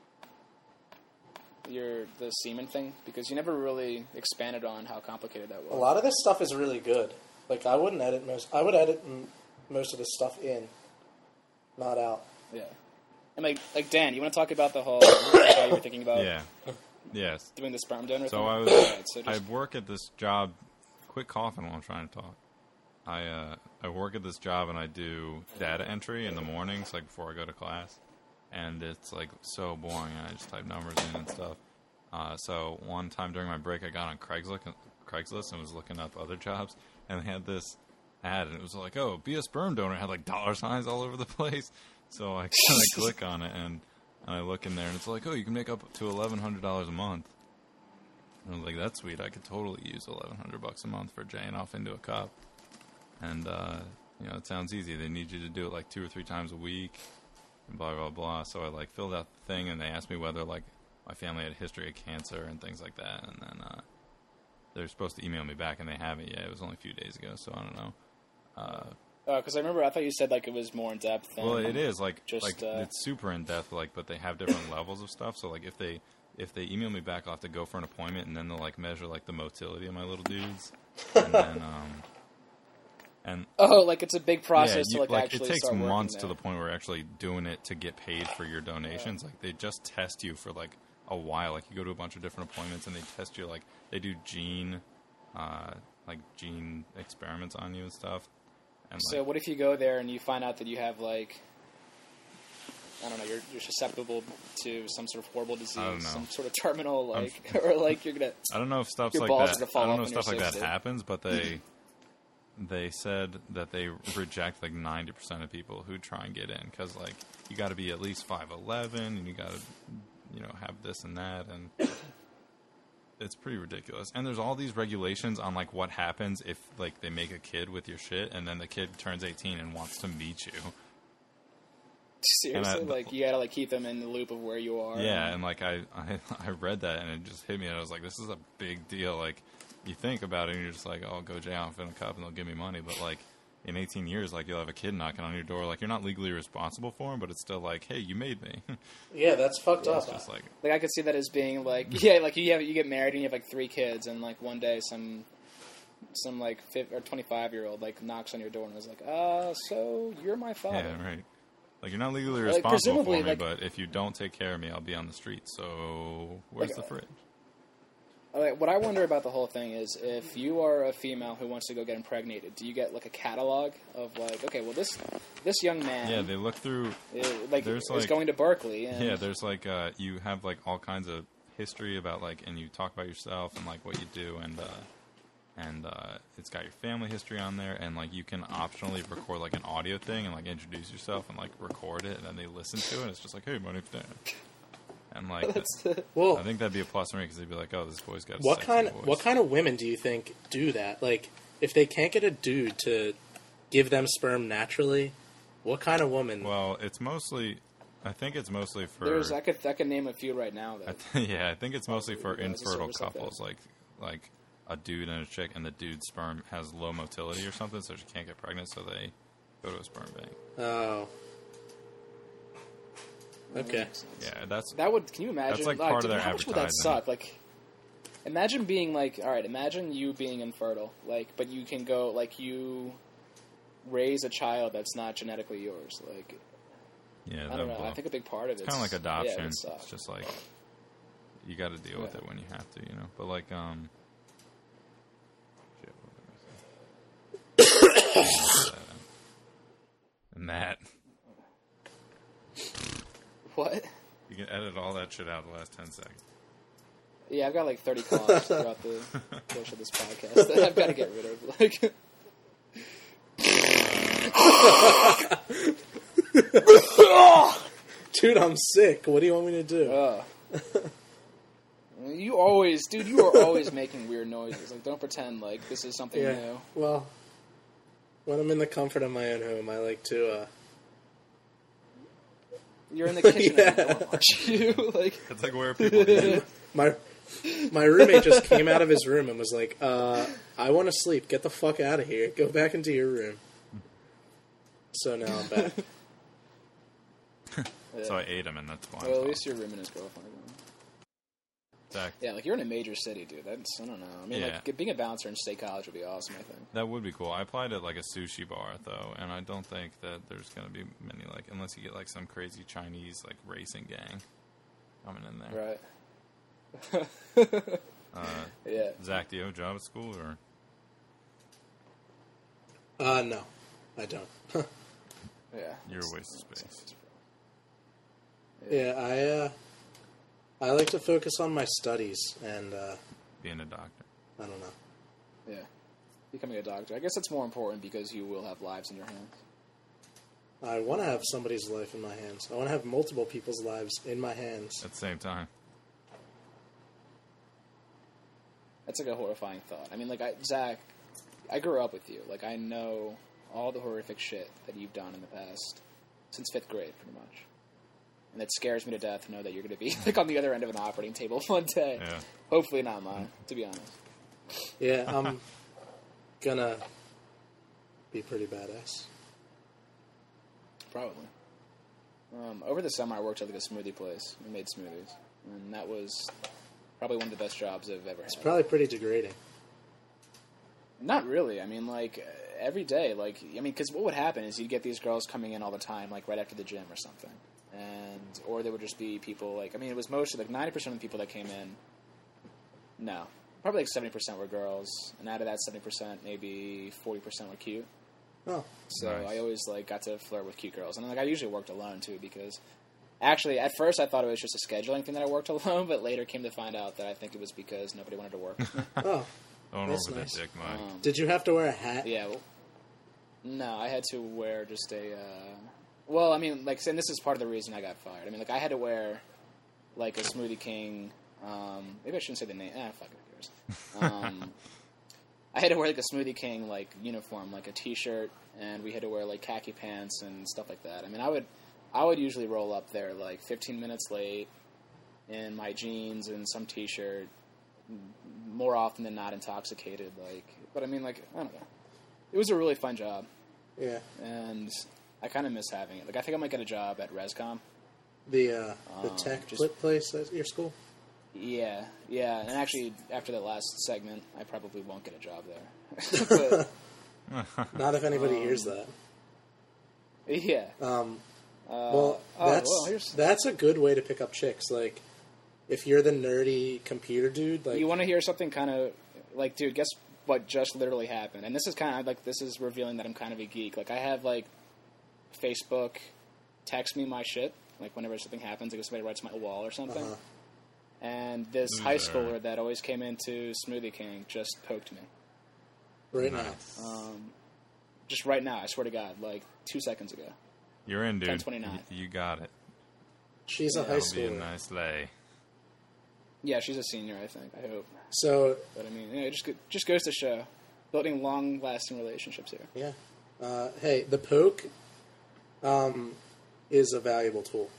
[SPEAKER 3] your the semen thing because you never really expanded on how complicated that was.
[SPEAKER 1] A lot of this stuff is really good. Like I wouldn't edit most. I would edit m- most of this stuff in, not out.
[SPEAKER 3] Yeah. And like like Dan, you want to talk about the whole how you were thinking about
[SPEAKER 2] Yeah. Yes.
[SPEAKER 3] doing the sperm donor
[SPEAKER 2] So
[SPEAKER 3] thing?
[SPEAKER 2] I was.
[SPEAKER 3] Alright, so
[SPEAKER 2] I
[SPEAKER 3] just,
[SPEAKER 2] work at this job. Quit coughing while I'm trying to talk. I uh, I work at this job and I do data entry in the mornings, like before I go to class, and it's like so boring. And I just type numbers in and stuff. Uh, so one time during my break, I got on Craigslist, Craigslist and was looking up other jobs, and they had this ad, and it was like, "Oh, be a sperm donor." It had like dollar signs all over the place. So I kind of click on it and, and I look in there, and it's like, "Oh, you can make up to eleven hundred dollars a month." And I was like, "That's sweet. I could totally use eleven hundred bucks a month for jaying off into a cup." And uh, you know, it sounds easy. They need you to do it like two or three times a week, and blah blah blah. So I like filled out the thing, and they asked me whether like my family had a history of cancer and things like that. And then uh, they're supposed to email me back, and they haven't yet. It was only a few days ago, so I don't know. Uh,
[SPEAKER 3] because I remember I thought you said like it was more in depth. Than
[SPEAKER 2] well, it is like
[SPEAKER 3] just,
[SPEAKER 2] like
[SPEAKER 3] uh,
[SPEAKER 2] it's super in depth, like, but they have different levels of stuff. So like if they if they email me back, I'll have to go for an appointment, and then they'll like measure like the motility of my little dudes, and then um and
[SPEAKER 3] Oh, like it's a big process
[SPEAKER 2] yeah,
[SPEAKER 3] to like,
[SPEAKER 2] you, like
[SPEAKER 3] actually
[SPEAKER 2] it takes
[SPEAKER 3] start working
[SPEAKER 2] months
[SPEAKER 3] there.
[SPEAKER 2] to the point where you're actually doing it to get paid for your donations. Like they just test you for like a while. Like you go to a bunch of different appointments, and they test you. Like they do gene, uh, like gene experiments on you and stuff. And
[SPEAKER 3] So
[SPEAKER 2] like,
[SPEAKER 3] what if you go there and you find out that you have like I don't know, you're you're susceptible to some sort of horrible disease,
[SPEAKER 2] don't know.
[SPEAKER 3] some sort of terminal like or like you're gonna
[SPEAKER 2] I don't know if stuff
[SPEAKER 3] Your
[SPEAKER 2] like
[SPEAKER 3] balls
[SPEAKER 2] that.
[SPEAKER 3] are gonna fall
[SPEAKER 2] I don't
[SPEAKER 3] off
[SPEAKER 2] know if
[SPEAKER 3] when you're
[SPEAKER 2] stuff like that
[SPEAKER 3] sixty.
[SPEAKER 2] happens, but they they said that they reject like ninety percent of people who try and get in because like you got to be at least five eleven and you got to you know have this and that and it's pretty ridiculous. And there's all these regulations on like what happens if like they make a kid with your shit and then the kid turns eighteen and wants to meet you.
[SPEAKER 3] seriously
[SPEAKER 2] And I-
[SPEAKER 3] like you gotta like keep them in the loop of where you are.
[SPEAKER 2] Yeah, and like I, I I read that and it just hit me and I was like, this is a big deal. Like you think about it and you're just like, oh, go jay off in a cup and they'll give me money, but like in eighteen years, like, you'll have a kid knocking on your door. Like, you're not legally responsible for him, but it's still like, hey, you made me.
[SPEAKER 1] Yeah, that's fucked
[SPEAKER 3] Yeah,
[SPEAKER 1] up.
[SPEAKER 2] It's just like,
[SPEAKER 3] Like I could see that as being like, yeah, like you have you get married and you have like three kids, and like one day some some like fifty or twenty five year old like knocks on your door and is like, uh, so you're my father.
[SPEAKER 2] yeah, right. Like, you're not legally
[SPEAKER 3] Like,
[SPEAKER 2] responsible for
[SPEAKER 3] presumably,
[SPEAKER 2] me,
[SPEAKER 3] like-
[SPEAKER 2] but if you don't take care of me, I'll be on the street. So, where's
[SPEAKER 3] Like,
[SPEAKER 2] the fridge?
[SPEAKER 3] Like, what I wonder about the whole thing is, if you are a female who wants to go get impregnated, do you get like a catalog of like, okay, well this this young man,
[SPEAKER 2] Yeah, they look through.
[SPEAKER 3] uh, like
[SPEAKER 2] there's,
[SPEAKER 3] is
[SPEAKER 2] like-
[SPEAKER 3] going to Berkeley, and
[SPEAKER 2] Yeah, there's like uh, you have like all kinds of history about like, and you talk about yourself and like what you do, and uh, and uh, it's got your family history on there, and like you can optionally record like an audio thing and like introduce yourself and like record it, and then they listen to it. And it's just like, hey, my name's Dan, and like
[SPEAKER 3] That's-
[SPEAKER 1] Well,
[SPEAKER 2] I think that'd be a plus for me because they'd be like, oh, this boy's got a
[SPEAKER 1] what
[SPEAKER 2] sexy
[SPEAKER 1] kind
[SPEAKER 2] voice.
[SPEAKER 1] what kind of women do you think do that? Like, if they can't get a dude to give them sperm naturally, what kind of woman?
[SPEAKER 2] Well, it's mostly. I think it's mostly for.
[SPEAKER 3] there's I could I could name a few right now
[SPEAKER 2] I
[SPEAKER 3] that
[SPEAKER 2] th- yeah, I think it's mostly for
[SPEAKER 3] Yeah, it's a
[SPEAKER 2] infertile
[SPEAKER 3] service like that.
[SPEAKER 2] couples, like like a dude and a chick, and the dude's sperm has low motility or something, so she can't get pregnant, so they go to a sperm bank.
[SPEAKER 1] Oh, okay.
[SPEAKER 2] Yeah, that's
[SPEAKER 3] That would can you imagine?
[SPEAKER 2] That's, like, part of
[SPEAKER 3] dude,
[SPEAKER 2] their
[SPEAKER 3] how much would that
[SPEAKER 2] advertising.
[SPEAKER 3] suck? Like, imagine being like, all right, imagine you being infertile, like, but you can go like you raise a child that's not genetically yours. Like,
[SPEAKER 2] yeah.
[SPEAKER 3] I
[SPEAKER 2] that
[SPEAKER 3] don't know.
[SPEAKER 2] blow.
[SPEAKER 3] I think a big part of it.
[SPEAKER 2] It's kind of like adoption.
[SPEAKER 3] Yeah, it would suck.
[SPEAKER 2] It's just like you got to deal with
[SPEAKER 3] Yeah.
[SPEAKER 2] it when you have to, you know. But like, um, shit, what was I saying? And that
[SPEAKER 3] What?
[SPEAKER 2] you can edit all that shit out the last ten seconds.
[SPEAKER 3] Yeah, I've got like thirty coughs throughout the course of this podcast that I've got to get rid of. Like,
[SPEAKER 1] Dude, I'm sick. What do you want me to do?
[SPEAKER 3] uh, you always, dude, you are always making weird noises. Like, don't pretend like this is something
[SPEAKER 1] yeah.
[SPEAKER 3] new.
[SPEAKER 1] Well, when I'm in the comfort of my own home, I like to. uh...
[SPEAKER 3] You're in the kitchen
[SPEAKER 1] Yeah.
[SPEAKER 3] of the dorm, aren't you? Like,
[SPEAKER 2] It's like where people eat.
[SPEAKER 1] My my roommate just came out of his room and was like, uh, "I want to sleep. Get the fuck out of here. Go back into your room." So now I'm back.
[SPEAKER 3] yeah.
[SPEAKER 2] So I ate him, and that's why.
[SPEAKER 3] Well, at
[SPEAKER 2] I'm
[SPEAKER 3] least your room and his girlfriend. are gone.
[SPEAKER 2] Zach,
[SPEAKER 3] Yeah, like you're in a major city, dude. That's I don't know. I mean,
[SPEAKER 2] Yeah.
[SPEAKER 3] like being a bouncer in state college would be awesome. I think.
[SPEAKER 2] that would be cool. I applied at like a sushi bar though, and I don't think that there's gonna be many like unless you get like some crazy Chinese like racing gang coming in there.
[SPEAKER 3] Right.
[SPEAKER 2] Uh,
[SPEAKER 3] Yeah.
[SPEAKER 2] Zach, do you have a job at school or?
[SPEAKER 1] Uh, no, I don't.
[SPEAKER 3] Yeah.
[SPEAKER 2] You're a waste of space.
[SPEAKER 1] Yeah, I uh, I like to focus on my studies, and uh,
[SPEAKER 2] Being a doctor.
[SPEAKER 1] I don't know.
[SPEAKER 3] Yeah. Becoming a doctor. I guess it's more important because you will have lives in your hands.
[SPEAKER 1] I want to have somebody's life in my hands. I want to have multiple people's lives in my hands.
[SPEAKER 2] At the same time.
[SPEAKER 3] That's like a horrifying thought. I mean, like, I, Zach, I grew up with you. Like, I know all the horrific shit that you've done in the past since fifth grade, pretty much. And it scares me to death to know that you're going to be, like, on the other end of an operating table one day.
[SPEAKER 2] Yeah.
[SPEAKER 3] Hopefully not mine, to be honest.
[SPEAKER 1] Yeah, I'm gonna be pretty badass.
[SPEAKER 3] Probably. Um, over the summer, I worked at, like, a smoothie place. We made smoothies. And that was probably one of the best jobs I've ever had.
[SPEAKER 1] Probably pretty degrading.
[SPEAKER 3] Not really. I mean, like, every day, like, I mean, because what would happen is you'd get these girls coming in all the time, like, right after the gym or something. And, or there would just be people, like, I mean, it was mostly, like, ninety percent of the people that came in, no, probably, like, seventy percent were girls. And out of that seventy percent, maybe forty percent were cute.
[SPEAKER 1] Oh,
[SPEAKER 3] So
[SPEAKER 2] Nice.
[SPEAKER 3] I always, like, got to flirt with cute girls. And, like, I usually worked alone, too, because actually, at first I thought it was just a scheduling thing that I worked alone, but later came to find out that I think it was because nobody wanted to work with me.
[SPEAKER 1] oh.
[SPEAKER 2] Don't
[SPEAKER 1] That's
[SPEAKER 2] over
[SPEAKER 1] nice.
[SPEAKER 2] that dick, Mike.
[SPEAKER 3] Um,
[SPEAKER 1] Did you have to wear a hat?
[SPEAKER 3] Yeah. Well, no, I had to wear just a. Uh, well, I mean, like, and this is part of the reason I got fired. I mean, like, I had to wear like a Smoothie King. Um, maybe I shouldn't say the name. Ah, fuck it, who cares? Um, I had to wear like a Smoothie King like uniform, like a T-shirt, and we had to wear like khaki pants and stuff like that. I mean, I would, I would usually roll up there like fifteen minutes late in my jeans and some T-shirt. More often than not intoxicated, like, but I mean, like, I don't know. It was a really fun job.
[SPEAKER 1] Yeah.
[SPEAKER 3] and I kind of miss having it. Like, I think I might get a job at Rescom.
[SPEAKER 1] The uh, the
[SPEAKER 3] Um,
[SPEAKER 1] tech
[SPEAKER 3] just-
[SPEAKER 1] pl- place at your school?
[SPEAKER 3] Yeah, yeah, and actually, after that last segment, I probably won't get a job there. but,
[SPEAKER 1] Not if anybody
[SPEAKER 3] Um,
[SPEAKER 1] hears that.
[SPEAKER 3] yeah.
[SPEAKER 1] Um,
[SPEAKER 3] Uh,
[SPEAKER 1] well,
[SPEAKER 3] oh,
[SPEAKER 1] that's
[SPEAKER 3] well, here's,
[SPEAKER 1] that's a good way to pick up chicks. Like, if you're the nerdy computer dude, like
[SPEAKER 3] you want to hear something kind of like, dude, guess what just literally happened? And this is kind of like, this is revealing that I'm kind of a geek. Like, I have, like, Facebook text me my shit, like, whenever something happens, like if somebody writes my wall or something.
[SPEAKER 1] Uh-huh.
[SPEAKER 3] And this
[SPEAKER 2] Loser.
[SPEAKER 3] high schooler that always came into Smoothie King just poked me.
[SPEAKER 1] right
[SPEAKER 2] Nice.
[SPEAKER 3] Um, just right now, I swear to God, like, two seconds ago.
[SPEAKER 2] You're in, dude.
[SPEAKER 3] ten twenty-nine.
[SPEAKER 2] You got it.
[SPEAKER 1] now. She's a
[SPEAKER 3] Yeah.
[SPEAKER 1] high
[SPEAKER 2] That'll be a
[SPEAKER 1] schooler.
[SPEAKER 2] nice lay.
[SPEAKER 3] Yeah, she's a senior, I think. I hope.
[SPEAKER 1] So,
[SPEAKER 3] But, I mean, yeah, it just, go- just goes to show. Building long-lasting relationships here.
[SPEAKER 1] yeah. Uh, hey, the poke um, is a valuable tool.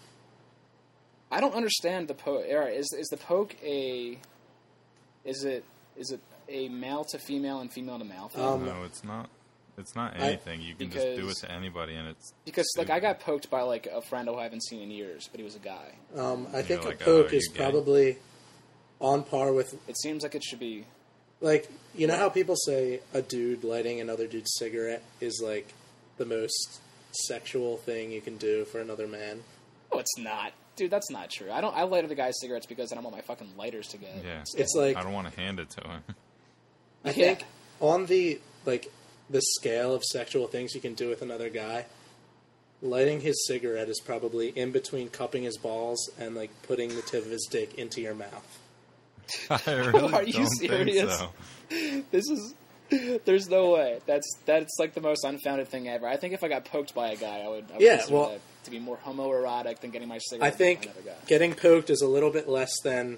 [SPEAKER 3] I don't understand the poke. Is is the poke a? Is it is it a male to female and female to male thing?
[SPEAKER 1] Um,
[SPEAKER 2] no, it's not. It's not
[SPEAKER 1] I-
[SPEAKER 2] anything. you can just do it
[SPEAKER 3] because-
[SPEAKER 2] to anybody, and it's
[SPEAKER 3] because like I
[SPEAKER 2] stupid.
[SPEAKER 3] got poked by like a friend who I haven't seen in years, but he was a guy.
[SPEAKER 1] Um, I
[SPEAKER 2] You're
[SPEAKER 1] think
[SPEAKER 2] like,
[SPEAKER 1] a poke
[SPEAKER 2] oh,
[SPEAKER 1] is
[SPEAKER 2] you gay?
[SPEAKER 1] probably on par with,
[SPEAKER 3] It seems like it should be.
[SPEAKER 1] like, you know how people say a dude lighting another dude's cigarette is, like, the most sexual thing you can do for another man?
[SPEAKER 3] Oh, it's not, dude. That's not true. I don't. I light the guy's cigarettes because I don't want my fucking lighters to get.
[SPEAKER 2] Yeah.
[SPEAKER 1] It's like,
[SPEAKER 2] I don't want to hand it to him.
[SPEAKER 1] I
[SPEAKER 3] Yeah.
[SPEAKER 1] think on the, like, the scale of sexual things you can do with another guy, lighting his cigarette is probably in between cupping his balls and, like, putting the tip of his dick into your mouth.
[SPEAKER 2] I really
[SPEAKER 3] Are you
[SPEAKER 2] don't
[SPEAKER 3] serious?
[SPEAKER 2] think so.
[SPEAKER 3] This is. There's no way. That's that's like the most unfounded thing ever. I think if I got poked by a guy, I would. I would
[SPEAKER 1] Yeah,
[SPEAKER 3] consider
[SPEAKER 1] well-
[SPEAKER 3] that to be more homoerotic than getting my cigarette.
[SPEAKER 1] I think
[SPEAKER 3] by another guy.
[SPEAKER 1] getting poked is a little bit less than,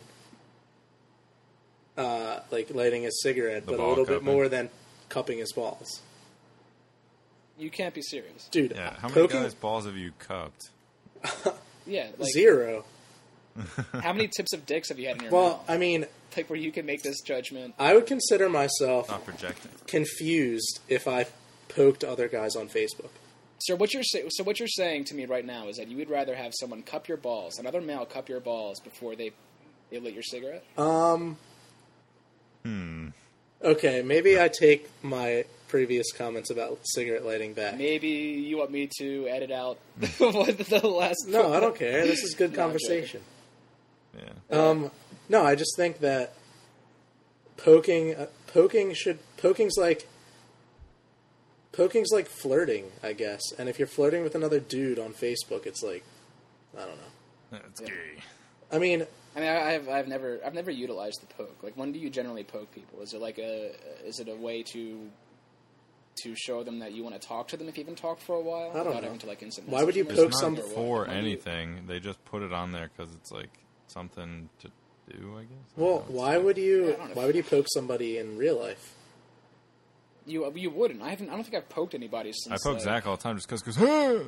[SPEAKER 1] uh, like, lighting a cigarette,
[SPEAKER 2] The
[SPEAKER 1] but a
[SPEAKER 2] ball
[SPEAKER 1] little bit
[SPEAKER 2] cupping.
[SPEAKER 1] more than cupping his balls.
[SPEAKER 3] You can't be serious.
[SPEAKER 1] Dude,
[SPEAKER 2] Yeah. How many
[SPEAKER 1] poking
[SPEAKER 2] guys' balls have you cupped?
[SPEAKER 3] Yeah, like
[SPEAKER 1] zero.
[SPEAKER 3] how many tips of dicks have you had in your
[SPEAKER 1] Well,
[SPEAKER 3] mouth?
[SPEAKER 1] I mean,
[SPEAKER 3] Like where you can make this judgment.
[SPEAKER 1] I would consider myself
[SPEAKER 2] Not projecting.
[SPEAKER 1] confused if I poked other guys on Facebook.
[SPEAKER 3] So what you're say- so what you're saying to me right now is that you would rather have someone cup your balls, another male cup your balls before they they lit your cigarette?
[SPEAKER 1] Um.
[SPEAKER 2] Hmm.
[SPEAKER 1] Okay, maybe I take my previous comments about cigarette lighting back.
[SPEAKER 3] Maybe you want me to edit out what the last.
[SPEAKER 1] No, I don't care. This is good
[SPEAKER 3] No, I'm
[SPEAKER 1] conversation.
[SPEAKER 2] Yeah.
[SPEAKER 1] Um, no, I just think that poking, uh, poking should poking's like poking's like flirting, I guess. And if you're flirting with another dude on Facebook, it's like, I don't know.
[SPEAKER 2] That's gay.
[SPEAKER 1] I mean,
[SPEAKER 3] I mean, I- I've I've never I've never utilized the poke. Like, when do you generally poke people? Is it like a is it a way to to show them that you want to talk to them if you haven't talked for a while?
[SPEAKER 1] I don't
[SPEAKER 3] without
[SPEAKER 1] know.
[SPEAKER 3] having to, like, instant
[SPEAKER 1] Why would you
[SPEAKER 3] message them or
[SPEAKER 1] poke
[SPEAKER 3] something,
[SPEAKER 1] some-
[SPEAKER 3] or what?
[SPEAKER 2] for
[SPEAKER 3] When do you-
[SPEAKER 2] anything. They just put it on there because it's like something to do, I guess. I
[SPEAKER 1] well,
[SPEAKER 2] don't know.
[SPEAKER 1] why would you?
[SPEAKER 3] I don't know.
[SPEAKER 1] Why would you poke somebody in real life?
[SPEAKER 3] You you wouldn't. I haven't. I don't think I've poked anybody
[SPEAKER 2] I
[SPEAKER 3] since.
[SPEAKER 2] poke
[SPEAKER 3] like,
[SPEAKER 2] Zach all the time just because, because,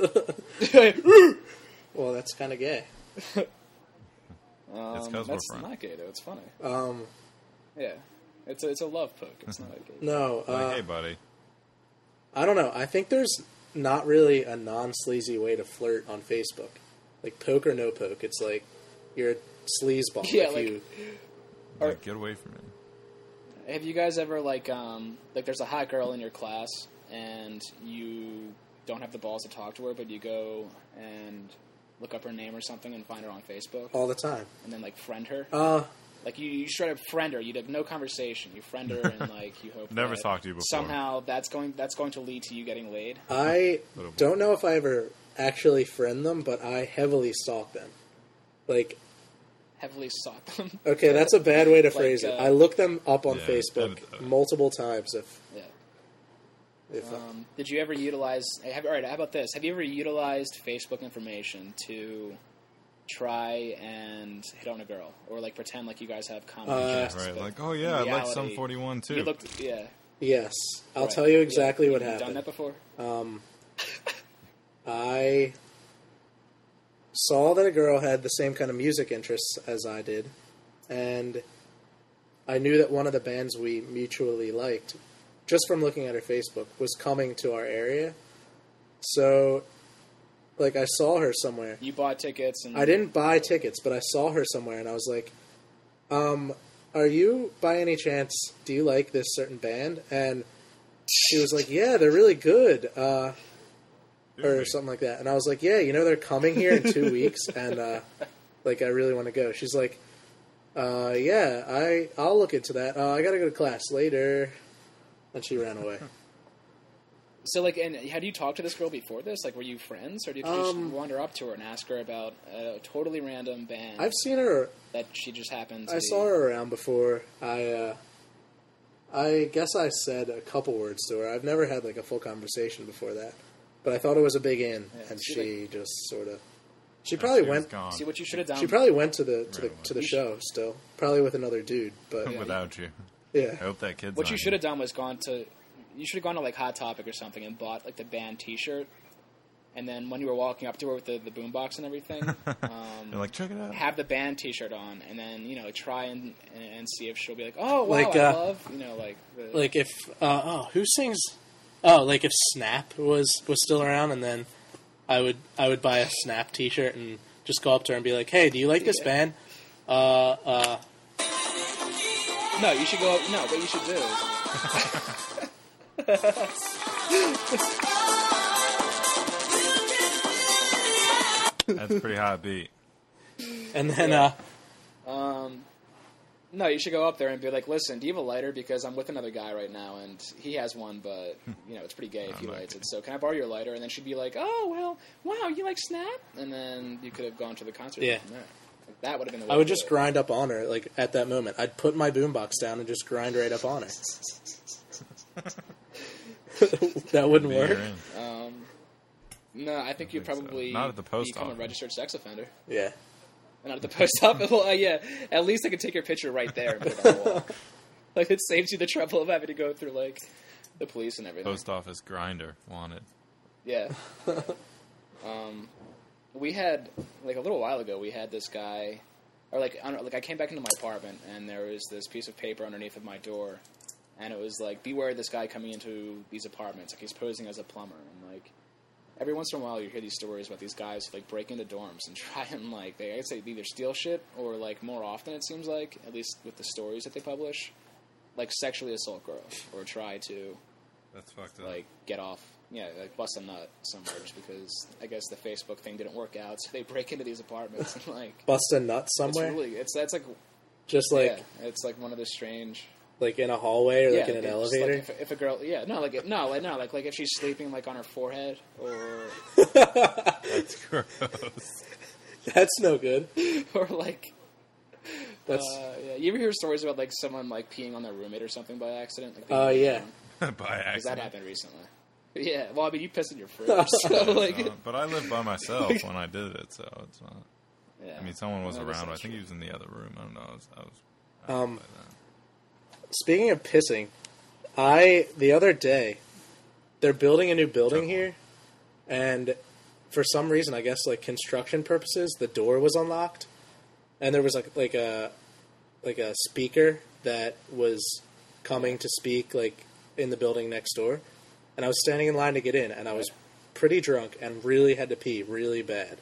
[SPEAKER 1] Well, that's kind of gay.
[SPEAKER 3] um,
[SPEAKER 2] It's 'cause we're
[SPEAKER 3] that's
[SPEAKER 2] friends.
[SPEAKER 3] not gay though. It's funny.
[SPEAKER 1] Um,
[SPEAKER 3] Yeah, it's a, it's a love poke. It's not a gay.
[SPEAKER 1] no, uh,
[SPEAKER 2] like, hey, buddy.
[SPEAKER 1] I don't know. I think there's not really a non-sleazy way to flirt on Facebook. Like, poke or no poke. It's like you're a sleazeball
[SPEAKER 3] Yeah,
[SPEAKER 1] if
[SPEAKER 3] like-
[SPEAKER 1] you.
[SPEAKER 3] Or-
[SPEAKER 2] Like, get away from me.
[SPEAKER 3] Have you guys ever like um like there's a hot girl in your class and you don't have the balls to talk to her, but you go and look up her name or something and find her on Facebook
[SPEAKER 1] All the time.
[SPEAKER 3] and then like friend her?
[SPEAKER 1] Uh,
[SPEAKER 3] Like you, you straight up friend her. You have no conversation. You friend her and like you hope
[SPEAKER 2] Never
[SPEAKER 3] that
[SPEAKER 2] talked to you before.
[SPEAKER 3] somehow that's going that's going to lead to you getting laid.
[SPEAKER 1] I
[SPEAKER 2] Little boy.
[SPEAKER 1] don't know if I ever actually friend them, but I heavily stalk them. Like,
[SPEAKER 3] Heavily sought them.
[SPEAKER 1] okay, that's a bad way to
[SPEAKER 3] Like,
[SPEAKER 1] phrase it.
[SPEAKER 3] uh,
[SPEAKER 1] I look them up on
[SPEAKER 2] Yeah,
[SPEAKER 1] Facebook
[SPEAKER 2] and, uh,
[SPEAKER 1] multiple times. If
[SPEAKER 3] Yeah.
[SPEAKER 1] if uh,
[SPEAKER 3] Um, did you ever utilize? Have, all right. How about this? Have you ever utilized Facebook information to try and hit on a girl, or like pretend like you guys have common
[SPEAKER 1] Uh,
[SPEAKER 3] interests?
[SPEAKER 2] Right,
[SPEAKER 3] but
[SPEAKER 2] like, oh yeah, I
[SPEAKER 3] in
[SPEAKER 2] like some
[SPEAKER 3] reality,
[SPEAKER 2] forty-one too.
[SPEAKER 3] You looked, yeah.
[SPEAKER 1] yes, I'll
[SPEAKER 3] right.
[SPEAKER 1] tell you
[SPEAKER 3] Yeah.
[SPEAKER 1] exactly what
[SPEAKER 3] You've
[SPEAKER 1] happened.
[SPEAKER 3] Done that before?
[SPEAKER 1] Um, I saw that a girl had the same kind of music interests as I did, and I knew that one of the bands we mutually liked just from looking at her Facebook, was coming to our area. So, like, I saw her somewhere.
[SPEAKER 3] You bought tickets, and
[SPEAKER 1] I didn't buy tickets, but I saw her somewhere, and I was like, um, are you, by any chance, do you like this certain band? And she was like, yeah, they're really good, uh, or something like that. And I was like, yeah, you know, they're coming here in two weeks, and, uh, like, I really want to go. She's like, uh, yeah, I, I'll look into that. Uh, I gotta go to class later. And she ran away.
[SPEAKER 3] So, like, and had you talked to this girl before this? Like, were you friends, or did you just
[SPEAKER 1] Um,
[SPEAKER 3] wander up to her and ask her about a totally random band
[SPEAKER 1] I've seen her,
[SPEAKER 3] that she just happened to
[SPEAKER 1] I
[SPEAKER 3] be...
[SPEAKER 1] saw her around before. I, uh, I guess I said a couple words to her. I've never had, like, a full conversation before that. But I thought it was a big in,
[SPEAKER 3] Yeah,
[SPEAKER 1] and
[SPEAKER 3] see,
[SPEAKER 1] she
[SPEAKER 3] like-
[SPEAKER 1] just sort of... She probably
[SPEAKER 2] She was
[SPEAKER 1] went...
[SPEAKER 2] gone
[SPEAKER 3] See what you should have done.
[SPEAKER 1] She probably went to the to the
[SPEAKER 2] Right
[SPEAKER 1] to the
[SPEAKER 3] away.
[SPEAKER 1] show still, probably with another dude. But
[SPEAKER 3] Yeah.
[SPEAKER 2] without you.
[SPEAKER 1] yeah,
[SPEAKER 2] I hope that kid's
[SPEAKER 3] What
[SPEAKER 2] on
[SPEAKER 3] you should have done was gone to... You should have gone to, like, Hot Topic or something and bought, like, the band T-shirt. And then when you were walking up to her with the, the boombox and everything, um,
[SPEAKER 2] You're like, check it out.
[SPEAKER 3] have the band T-shirt on, and then, you know, try and and see if she'll be like, oh, wow,
[SPEAKER 1] Like,
[SPEAKER 3] I
[SPEAKER 1] uh,
[SPEAKER 3] love, you know, like... The,
[SPEAKER 1] like if uh, oh, who sings? Oh, like if Snap was was still around, and then I would I would buy a Snap T-shirt and just go up to her and be like, hey, do you like this
[SPEAKER 3] Yeah.
[SPEAKER 1] band? Uh, uh,
[SPEAKER 3] No, you should go... No, what you should do is...
[SPEAKER 2] That's a pretty hot beat.
[SPEAKER 1] and then
[SPEAKER 3] Yeah.
[SPEAKER 1] uh,
[SPEAKER 3] Um, no, you should go up there and be like, listen, do you have a lighter? Because I'm with another guy right now, and he has one, but, you know, it's pretty gay if he
[SPEAKER 2] I like
[SPEAKER 3] lights
[SPEAKER 2] it.
[SPEAKER 3] it. So can I borrow your lighter? And then she'd be like, oh, well, wow, you like Snap? And then you could have gone to the concert
[SPEAKER 1] Yeah.
[SPEAKER 3] from there. Like, that would have been the way
[SPEAKER 1] I would
[SPEAKER 3] to do
[SPEAKER 1] just
[SPEAKER 3] it.
[SPEAKER 1] grind up on her, like at that moment. I'd put my boombox down and just grind right up on her. That wouldn't
[SPEAKER 2] Be
[SPEAKER 1] work.
[SPEAKER 2] you're in.
[SPEAKER 3] Um, no, I think you'd
[SPEAKER 2] think so.
[SPEAKER 3] probably
[SPEAKER 2] Not at the post
[SPEAKER 3] become
[SPEAKER 2] office.
[SPEAKER 3] a registered sex offender.
[SPEAKER 1] Yeah.
[SPEAKER 3] And not at the post office. Well, uh, yeah, at least I could take your picture right there and put it on the wall. Like, it saves you the trouble of having to go through, like, the police and everything.
[SPEAKER 2] Post office grinder wanted.
[SPEAKER 3] Yeah. um, we had, like, a little while ago, we had this guy, or, like, I, don't know, like, I came back into my apartment, and there was this piece of paper underneath of my door, and it was, like, beware of this guy coming into these apartments. Like, he's posing as a plumber, and, like, every once in a while you hear these stories about these guys who, like, break into dorms and try and, like, they, I'd say either steal shit, or, like, more often, it seems like, at least with the stories that they publish, like, sexually assault girls, or try to,
[SPEAKER 2] That's fucked up.
[SPEAKER 3] like, get off, yeah, like, bust a nut somewhere, just because I guess the Facebook thing didn't work out, so they break into these apartments and, like,
[SPEAKER 1] Bust a nut somewhere,
[SPEAKER 3] it's really, it's, that's, like,
[SPEAKER 1] just like
[SPEAKER 3] yeah, it's, like, one of the strange,
[SPEAKER 1] like in a hallway or like
[SPEAKER 3] yeah,
[SPEAKER 1] in an
[SPEAKER 3] it's
[SPEAKER 1] elevator.
[SPEAKER 3] Like if, if a girl, yeah, no, like, no, like, no, like, like if she's sleeping, like, on her forehead, or,
[SPEAKER 2] That's gross.
[SPEAKER 1] That's no good.
[SPEAKER 3] or, like,
[SPEAKER 1] That's
[SPEAKER 3] Uh, yeah, you ever hear stories about like someone like peeing on their roommate or something by accident? Like, they
[SPEAKER 1] Uh,
[SPEAKER 3] get
[SPEAKER 1] yeah.
[SPEAKER 3] drunk?
[SPEAKER 2] By
[SPEAKER 3] 'Cause that
[SPEAKER 2] accident.
[SPEAKER 3] happened recently. Yeah, well, I mean, you pissed in your fridge, so like,
[SPEAKER 2] Uh, but I lived by myself when I did it, so it's not.
[SPEAKER 3] yeah.
[SPEAKER 2] I mean, someone was
[SPEAKER 3] Well, I guess
[SPEAKER 2] around. I
[SPEAKER 3] that's
[SPEAKER 2] think
[SPEAKER 3] true.
[SPEAKER 2] he was in the other room. I don't know. I was. I was I
[SPEAKER 1] Um,
[SPEAKER 2] by then.
[SPEAKER 1] Speaking of pissing, I the other day they're building a new building here, and for some reason, I guess like construction purposes, the door was unlocked, and there was like like a like a speaker that was coming to speak like in the building next door, and I was standing in line to get in, and I was pretty drunk and really had to pee really bad.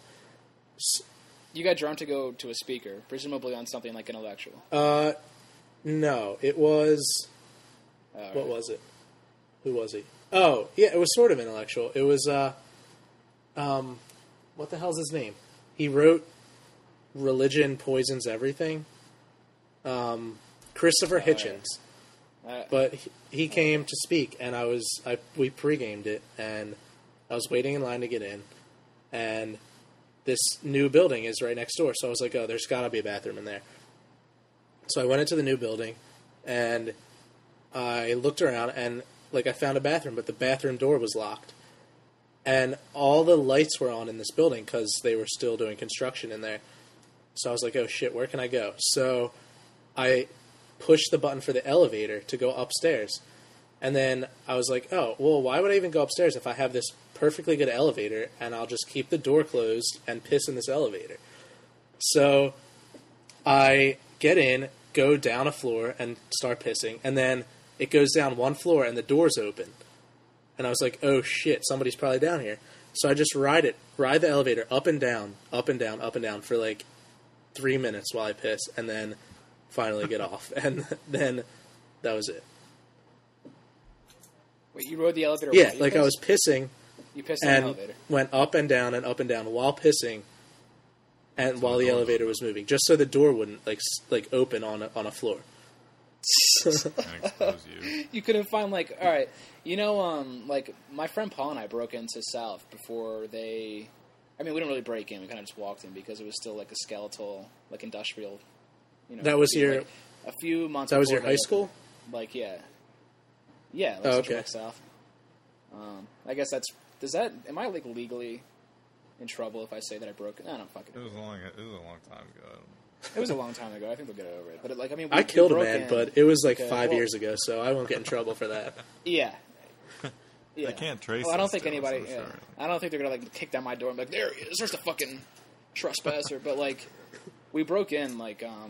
[SPEAKER 3] You got drunk to go to a speaker, presumably on something like intellectual.
[SPEAKER 1] Uh, no, it was.
[SPEAKER 3] Uh,
[SPEAKER 1] What was it? Who was he? Oh, yeah, it was sort of intellectual. It was, uh, um, what the hell's his name? He wrote Religion Poisons Everything. Um, Christopher
[SPEAKER 3] Oh, yeah.
[SPEAKER 1] Hitchens.
[SPEAKER 3] Uh,
[SPEAKER 1] But he, he came to speak, and I was, I we pre-gamed it, and I was waiting in line to get in, and this new building is right next door, so I was like, oh, there's gotta be a bathroom in there. So I went into the new building, and I looked around, and like I found a bathroom, but the bathroom door was locked, and all the lights were on in this building because they were still doing construction in there. So I was like, oh shit, where can I go? So I pushed the button for the elevator to go upstairs, and then I was like, oh well, why would I even go upstairs if I have this perfectly good elevator, and I'll just keep the door closed and piss in this elevator. So I get in, go down a floor, and start pissing, and then it goes down one floor and the door's open. And I was like, oh shit, somebody's probably down here. So I just ride it, ride the elevator up and down, up and down, up and down for like three minutes while I piss, and then finally get off. And then that was it.
[SPEAKER 3] Wait, you rode the elevator?
[SPEAKER 1] Yeah,
[SPEAKER 3] while you
[SPEAKER 1] like I
[SPEAKER 3] pissed?
[SPEAKER 1] was pissing
[SPEAKER 3] You pissed in
[SPEAKER 1] and
[SPEAKER 3] the elevator.
[SPEAKER 1] went up and down and up and down while pissing, and while the
[SPEAKER 2] the door
[SPEAKER 1] elevator was moving, just so the door wouldn't like s- like open on a, on a floor.
[SPEAKER 2] And expose you.
[SPEAKER 3] You couldn't find like, all right, you know, um, like my friend Paul and I broke into South before they. I mean, we didn't really break in; we kind of just walked in because it was still like a skeletal, like industrial. You know,
[SPEAKER 1] That was
[SPEAKER 3] a few,
[SPEAKER 1] your-
[SPEAKER 3] like, a few months.
[SPEAKER 1] That was
[SPEAKER 3] before
[SPEAKER 1] your high
[SPEAKER 3] they-
[SPEAKER 1] school?
[SPEAKER 3] Like yeah, yeah. Like
[SPEAKER 1] Oh,
[SPEAKER 3] Central
[SPEAKER 1] okay.
[SPEAKER 3] Lake South. Um, I guess that's. Does that? Am I like legally in trouble if I say that I broke it? I don't fucking.
[SPEAKER 2] It was a long. It was a long time ago. I don't-
[SPEAKER 3] It was a long time ago. I think we'll get over it. But like, I mean, we,
[SPEAKER 1] I killed
[SPEAKER 3] we
[SPEAKER 1] a
[SPEAKER 3] broke
[SPEAKER 1] man,
[SPEAKER 3] in-
[SPEAKER 1] but it was like
[SPEAKER 3] Okay,
[SPEAKER 1] five
[SPEAKER 3] well-
[SPEAKER 1] years ago, so I won't get in trouble for that.
[SPEAKER 3] Yeah. Yeah.
[SPEAKER 2] They can't trace.
[SPEAKER 3] Well, I don't
[SPEAKER 2] us
[SPEAKER 3] think
[SPEAKER 2] to us,
[SPEAKER 3] anybody.
[SPEAKER 2] I'm
[SPEAKER 3] Yeah.
[SPEAKER 2] sure.
[SPEAKER 3] I don't think they're gonna like kick down my door and be like, "There he is. There's the fucking trespasser." But like, we broke in like um,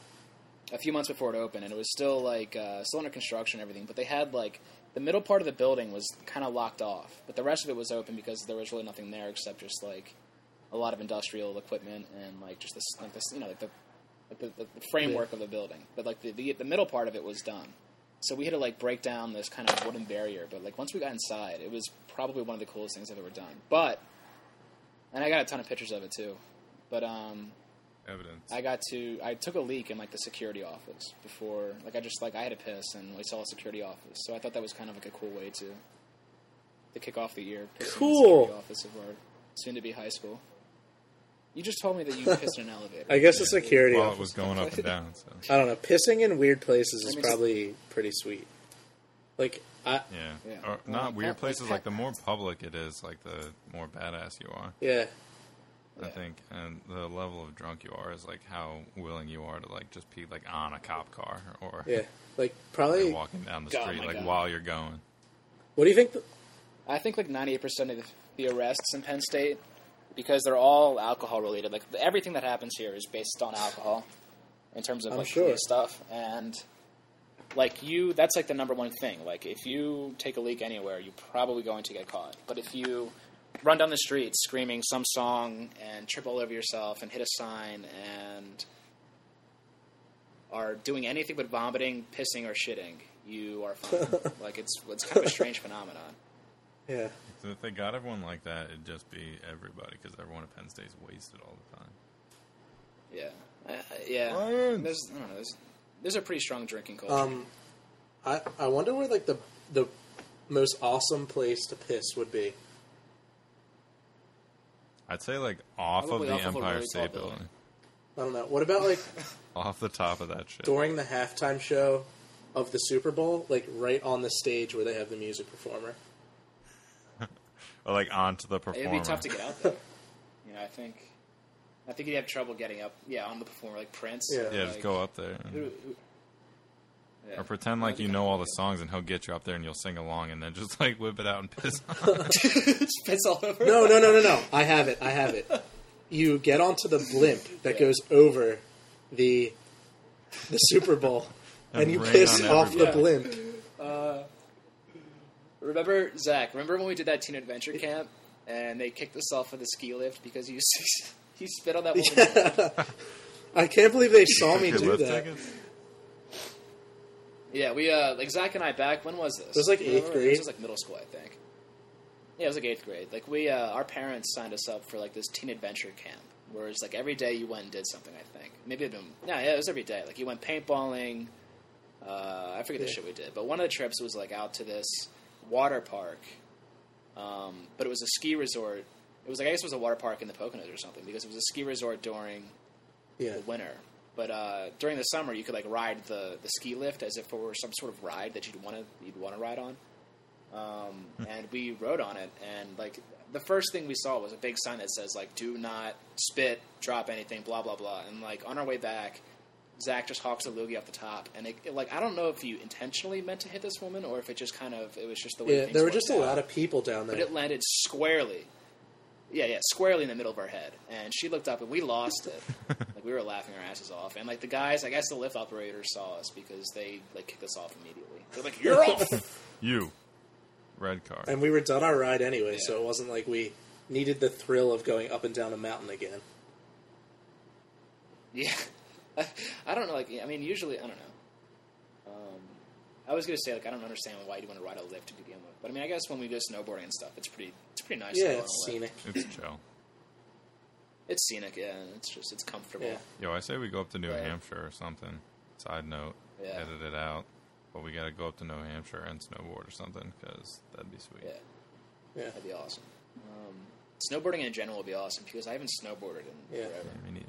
[SPEAKER 3] a few months before it opened, and it was still like uh, still under construction and everything. But they had like the middle part of the building was kind of locked off, but the rest of it was open because there was really nothing there except just like a lot of industrial equipment and like just this like this you know like the like the, the, the framework of the building. But like the, the the middle part of it was done. So we had to like break down this kind of wooden barrier, but like once we got inside, it was probably one of the coolest things I've ever done. But and I got a ton of pictures of it too. But um,
[SPEAKER 2] Evidence.
[SPEAKER 3] I got to I took a leak in like the security office before. Like I just like I had to piss, and we saw a security office. So I thought that was kind of like a cool way to to kick off the year. Pissing in the
[SPEAKER 1] Cool.
[SPEAKER 3] security office of our soon to be high school. You just told me that you pissed in an elevator.
[SPEAKER 1] I guess the security
[SPEAKER 2] While it
[SPEAKER 1] office.
[SPEAKER 2] was going up and down. So
[SPEAKER 1] I don't know. Pissing in weird places is
[SPEAKER 3] I mean,
[SPEAKER 1] probably pretty sweet. Like I,
[SPEAKER 2] yeah,
[SPEAKER 3] Yeah.
[SPEAKER 2] or
[SPEAKER 3] Well,
[SPEAKER 2] not weird
[SPEAKER 3] pa-
[SPEAKER 2] places.
[SPEAKER 3] pa-
[SPEAKER 2] Like the more public it is, like the more badass you are.
[SPEAKER 1] yeah,
[SPEAKER 2] I
[SPEAKER 3] Yeah.
[SPEAKER 2] think, and the level of drunk you are is like how willing you are to like just be like on a cop car or
[SPEAKER 1] yeah. Like
[SPEAKER 2] like,
[SPEAKER 1] probably.
[SPEAKER 2] walking down the
[SPEAKER 3] Oh
[SPEAKER 2] street
[SPEAKER 3] my
[SPEAKER 2] like
[SPEAKER 3] God.
[SPEAKER 2] while you're going.
[SPEAKER 1] What do you think? The,
[SPEAKER 3] I think like ninety-eight percent of the arrests in Penn State, because they're all alcohol related. Like everything that happens here is based on alcohol, in terms of
[SPEAKER 1] I'm
[SPEAKER 3] like
[SPEAKER 1] sure.
[SPEAKER 3] police stuff. And like you, that's like the number one thing. Like if you take a leak anywhere, you're probably going to get caught. But if you run down the street screaming some song and trip all over yourself and hit a sign and are doing anything but vomiting, pissing, or shitting, you are fine. Like it's it's kind of a strange phenomenon.
[SPEAKER 1] yeah.
[SPEAKER 2] So if they got everyone like that, it'd just be everybody because everyone at Penn State's wasted all the time.
[SPEAKER 3] Yeah, uh, yeah.
[SPEAKER 2] Lions.
[SPEAKER 3] There's, I don't know. There's, there's a pretty strong drinking culture.
[SPEAKER 1] Um, I I wonder where like the the most awesome place to piss would be.
[SPEAKER 2] I'd say like off
[SPEAKER 3] Probably
[SPEAKER 2] of
[SPEAKER 3] off
[SPEAKER 2] the
[SPEAKER 3] of a
[SPEAKER 2] Empire
[SPEAKER 3] really tall
[SPEAKER 2] State
[SPEAKER 3] building.
[SPEAKER 2] Building,
[SPEAKER 1] I don't know. What about like
[SPEAKER 2] off the top of that shit.
[SPEAKER 1] during the halftime show of the Super Bowl, like right on the stage where they have the music performer?
[SPEAKER 2] Or like onto the performer.
[SPEAKER 3] It'd be tough to get out there. You know, I think, I think you'd have trouble getting up. Yeah, on the performer like Prince.
[SPEAKER 1] Yeah.
[SPEAKER 2] Yeah,
[SPEAKER 3] like,
[SPEAKER 2] just go up there.
[SPEAKER 3] who- who- yeah.
[SPEAKER 2] Or pretend like
[SPEAKER 3] That'd
[SPEAKER 2] you
[SPEAKER 3] be
[SPEAKER 2] know
[SPEAKER 3] kinda
[SPEAKER 2] all the
[SPEAKER 3] cool.
[SPEAKER 2] songs and he'll get you up there and you'll sing along and then just like whip it out and piss on it.
[SPEAKER 3] Just piss all over.
[SPEAKER 1] No, no, no, no, no. I have it. I have it. You get onto the blimp that
[SPEAKER 3] Yeah.
[SPEAKER 1] goes over the the Super Bowl, and,
[SPEAKER 2] And
[SPEAKER 1] you
[SPEAKER 2] rain
[SPEAKER 1] piss
[SPEAKER 2] on
[SPEAKER 1] off the
[SPEAKER 2] everybody.
[SPEAKER 1] blimp.
[SPEAKER 3] Uh, remember Zach? Remember when we did that teen adventure camp and they kicked us off of the ski lift because you you spit on that woman?
[SPEAKER 1] Yeah. I can't believe they saw me
[SPEAKER 2] Your
[SPEAKER 1] do
[SPEAKER 2] lift
[SPEAKER 1] that.
[SPEAKER 2] tickets?
[SPEAKER 3] Yeah, we uh, like Zach and I back. When was this?
[SPEAKER 1] It was like
[SPEAKER 3] You
[SPEAKER 1] eighth
[SPEAKER 3] remember?
[SPEAKER 1] grade.
[SPEAKER 3] This was like middle school, I think. Yeah, it was like eighth grade. Like we, uh, our parents signed us up for like this teen adventure camp, where it's like every day you went and did something. I think maybe it'd been no, yeah, it was every day. Like you went paintballing. Uh, I forget the
[SPEAKER 1] Yeah.
[SPEAKER 3] shit we did, but one of the trips was like out to this water park, um, but it was a ski resort. It was like I guess it was a water park in the Poconos or something because it was a ski resort during
[SPEAKER 1] Yeah.
[SPEAKER 3] the winter. But uh, during the summer, you could like ride the, the ski lift as if it were some sort of ride that you'd want to you'd want to ride on. Um, and we rode on it, and like the first thing we saw was a big sign that says like "Do not spit, drop anything," blah blah blah. And like on our way back, Zach just hawks a loogie off the top, and it, it, like I don't know if you intentionally meant to hit this woman or if it just kind of it was just the way.
[SPEAKER 1] Yeah,
[SPEAKER 3] things
[SPEAKER 1] there were
[SPEAKER 3] worked
[SPEAKER 1] just a
[SPEAKER 3] out.
[SPEAKER 1] lot of people down
[SPEAKER 3] But
[SPEAKER 1] there.
[SPEAKER 3] it landed squarely Yeah, yeah, squarely in the middle of our head. And she looked up, and we lost it. Like, we were laughing our asses off. And, like, the guys, I guess the lift operators saw us because they, like, kicked us off immediately. They're like, you're off!
[SPEAKER 2] You. Red card.
[SPEAKER 1] And we were done our ride anyway,
[SPEAKER 3] Yeah.
[SPEAKER 1] so it wasn't like we needed the thrill of going up and down a mountain again.
[SPEAKER 3] Yeah. I don't know, like, I mean, usually, I don't know. Um, I was going to say, like, I don't understand why you want to ride a lift to begin with. But, I mean, I guess when we go snowboarding and stuff, it's pretty it's pretty nice.
[SPEAKER 1] Yeah,
[SPEAKER 3] to go
[SPEAKER 1] it's
[SPEAKER 3] on a lift.
[SPEAKER 1] scenic.
[SPEAKER 2] It's chill.
[SPEAKER 3] It's scenic, yeah, and it's just, it's comfortable.
[SPEAKER 1] Yeah.
[SPEAKER 2] Yo, I say we go up to New
[SPEAKER 3] Right.
[SPEAKER 2] Hampshire or something. Side note.
[SPEAKER 3] Yeah.
[SPEAKER 2] Edit it out. But we got to go up to New Hampshire and snowboard or something, because that'd be sweet.
[SPEAKER 3] Yeah,
[SPEAKER 1] Yeah.
[SPEAKER 3] that'd be awesome. Um, snowboarding in general would be awesome because I haven't snowboarded in
[SPEAKER 1] Yeah.
[SPEAKER 3] forever.
[SPEAKER 2] Yeah, me neither.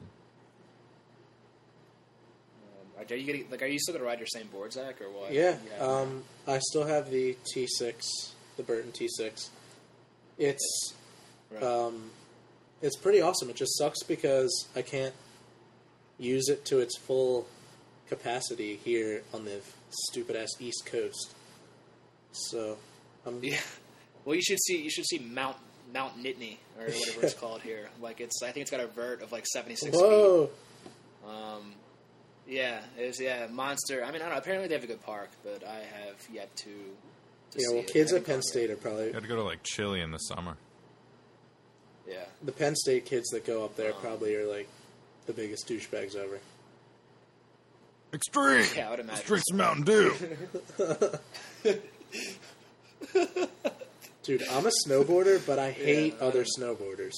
[SPEAKER 3] Um, are you getting, like, are you still going to ride your same board, Zach, or what?
[SPEAKER 1] Yeah,
[SPEAKER 3] You have-
[SPEAKER 1] um, I still have the T six, the Burton T six. It's
[SPEAKER 3] right.
[SPEAKER 1] um, it's pretty awesome. It just sucks because I can't use it to its full capacity here on the stupid ass East Coast. So, I'm
[SPEAKER 3] yeah. Well, you should see you should see Mount Mount Nittany or whatever it's called here. Like, it's I think it's got a vert of like seventy-six
[SPEAKER 1] whoa.
[SPEAKER 3] feet. Um, yeah, it's yeah monster. I mean, I don't know. Apparently they have a good park, but I have yet to. to
[SPEAKER 1] Yeah,
[SPEAKER 3] see
[SPEAKER 1] well,
[SPEAKER 3] it.
[SPEAKER 1] kids
[SPEAKER 3] I
[SPEAKER 1] at
[SPEAKER 3] haven't
[SPEAKER 1] Penn
[SPEAKER 3] gone
[SPEAKER 1] State
[SPEAKER 3] yet.
[SPEAKER 1] are probably
[SPEAKER 2] Got to go to, like, Chile in the summer.
[SPEAKER 3] Yeah.
[SPEAKER 1] the Penn State kids that go up there
[SPEAKER 3] Um,
[SPEAKER 1] probably are like the biggest douchebags ever.
[SPEAKER 2] Extreme!
[SPEAKER 3] Yeah, I would imagine.
[SPEAKER 2] Let's drink some Mountain Dew!
[SPEAKER 1] Dude, I'm a snowboarder, but I hate
[SPEAKER 3] I
[SPEAKER 1] other
[SPEAKER 3] don't
[SPEAKER 1] snowboarders.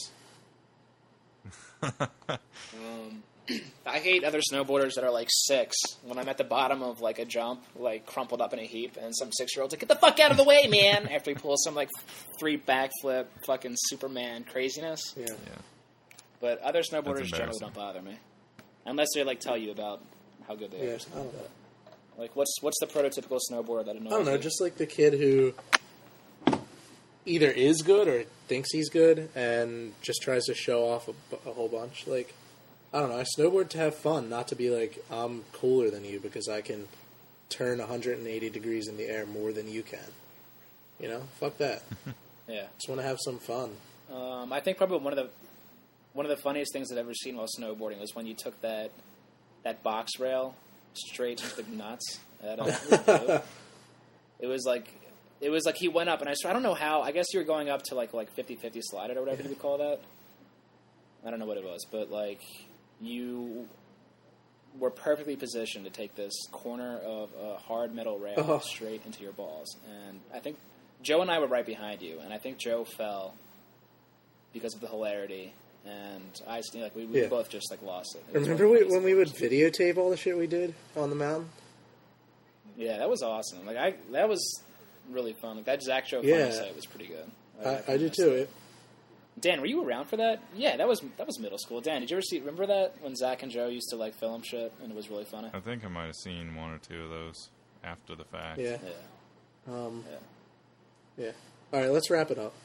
[SPEAKER 3] Um, I hate other snowboarders that are like six when I'm at the bottom of like a jump, like crumpled up in a heap, and some six year old's like, "Get the fuck out of the way, man!" After he pulls some like three backflip, fucking Superman craziness.
[SPEAKER 1] Yeah.
[SPEAKER 2] Yeah.
[SPEAKER 3] But other snowboarders
[SPEAKER 2] That's
[SPEAKER 3] generally
[SPEAKER 2] embarrassing.
[SPEAKER 3] don't bother me, unless they like tell you about how good they
[SPEAKER 1] Yeah,
[SPEAKER 3] are. Or
[SPEAKER 1] I
[SPEAKER 3] something
[SPEAKER 1] don't
[SPEAKER 3] like
[SPEAKER 1] know.
[SPEAKER 3] that. Like, what's what's the prototypical snowboarder that annoys
[SPEAKER 1] I don't know,
[SPEAKER 3] you?
[SPEAKER 1] just like the kid who either is good or thinks he's good and just tries to show off a, bu- a whole bunch. Like, I don't know, I snowboard to have fun, not to be like, I'm cooler than you because I can turn one hundred eighty degrees in the air more than you can. You know? Fuck that.
[SPEAKER 3] yeah.
[SPEAKER 1] Just want to have some fun.
[SPEAKER 3] Um, I think probably one of the one of the funniest things I've ever seen while snowboarding was when you took that that box rail straight into the nuts. At, uh, it was like it was like he went up, and I I don't know how. I guess you were going up to like like fifty-fifty slide it or whatever you would call that. I don't know what it was, but like you were perfectly positioned to take this corner of a hard metal rail
[SPEAKER 1] Oh.
[SPEAKER 3] straight into your balls, and I think Joe and I were right behind you, and I think Joe fell because of the hilarity, and I you know, like we, we
[SPEAKER 1] Yeah.
[SPEAKER 3] both just like lost it. It was
[SPEAKER 1] Remember
[SPEAKER 3] one
[SPEAKER 1] we,
[SPEAKER 3] of the
[SPEAKER 1] when we would
[SPEAKER 3] funniest things.
[SPEAKER 1] videotape all the shit we did on the mountain?
[SPEAKER 3] Yeah, that was awesome. Like I, that was really fun. Like that Zach Joe
[SPEAKER 1] Yeah.
[SPEAKER 3] funny site was pretty good.
[SPEAKER 1] I,
[SPEAKER 3] definitely
[SPEAKER 1] I did
[SPEAKER 3] missed
[SPEAKER 1] too.
[SPEAKER 3] it.
[SPEAKER 1] It,
[SPEAKER 3] Dan, were you around for that? Yeah, that was that was middle school. Dan, did you ever see? Remember that when Zach and Joe used to like film shit and it was really funny.
[SPEAKER 2] I think I might have seen one or two of those after the fact.
[SPEAKER 1] yeah.
[SPEAKER 3] Yeah,
[SPEAKER 1] Um,
[SPEAKER 3] yeah.
[SPEAKER 1] yeah. All right, let's wrap it up.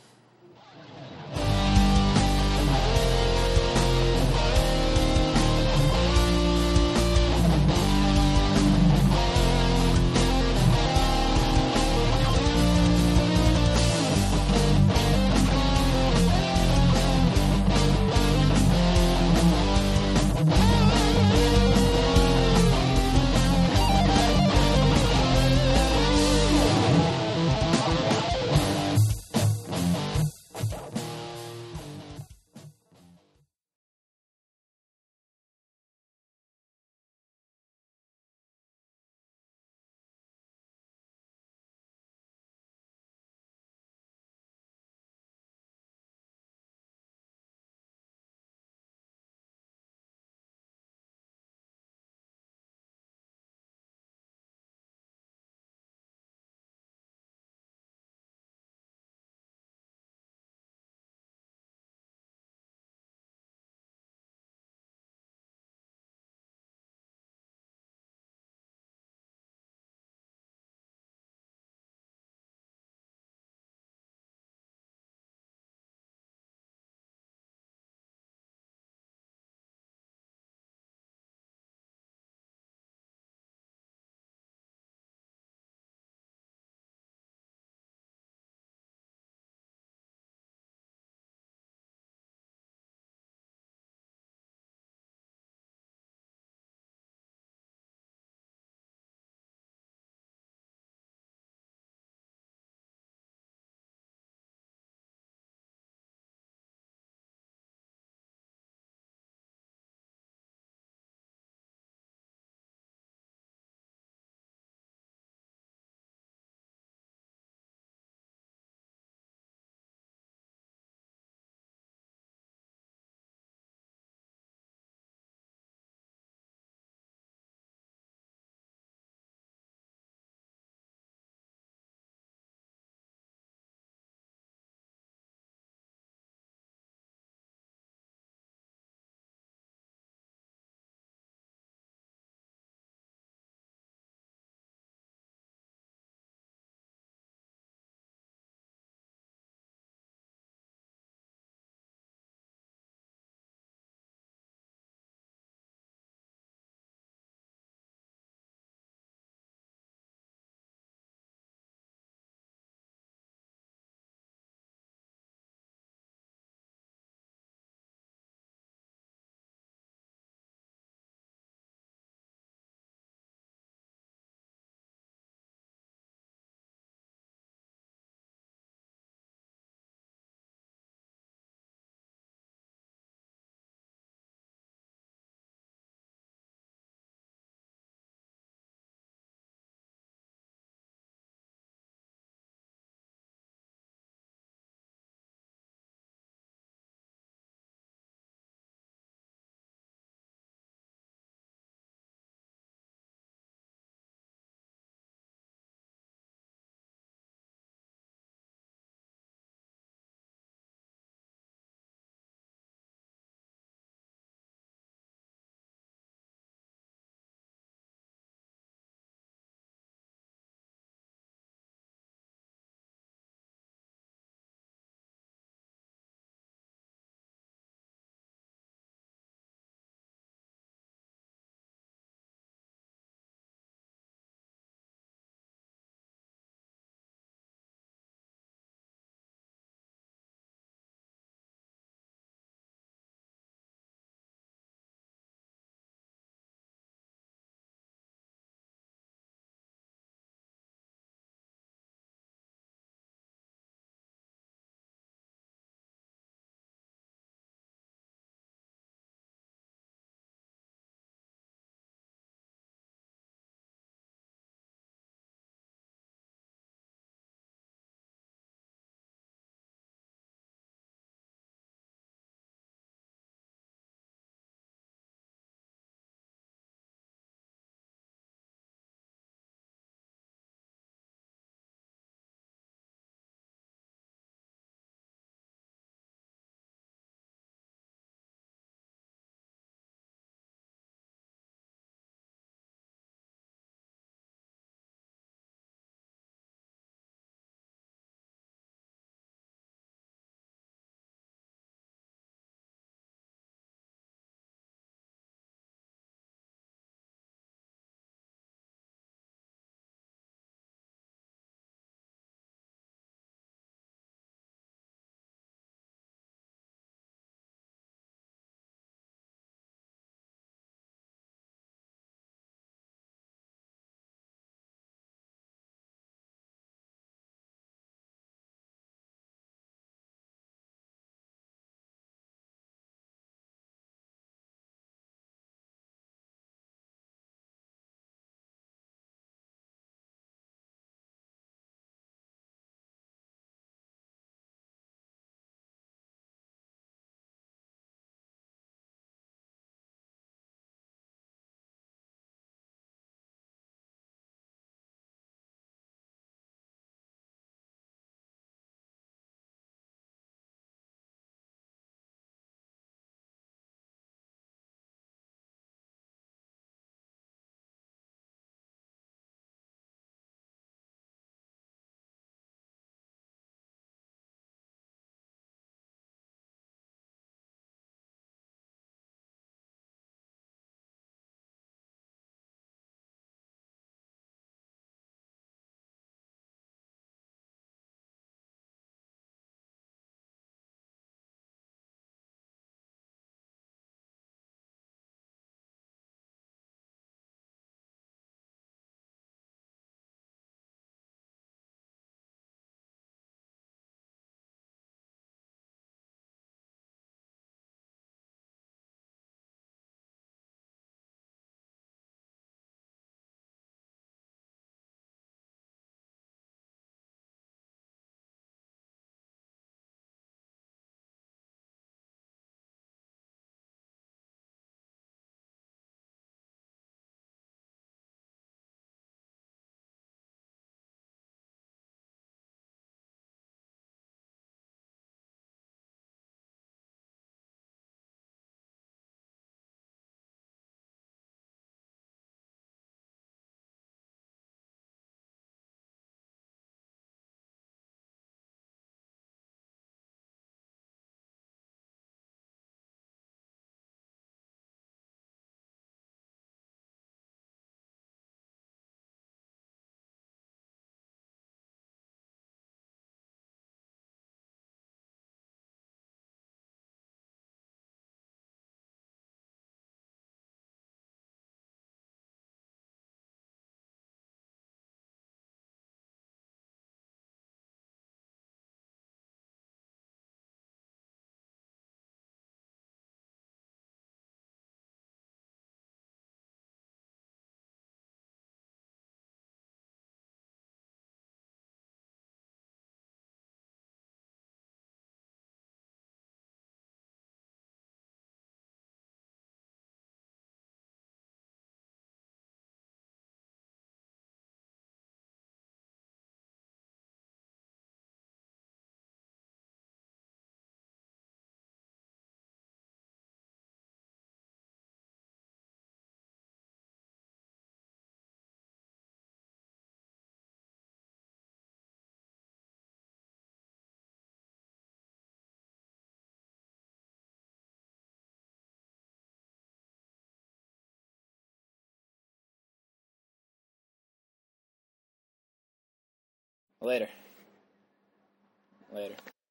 [SPEAKER 3] Later. Later.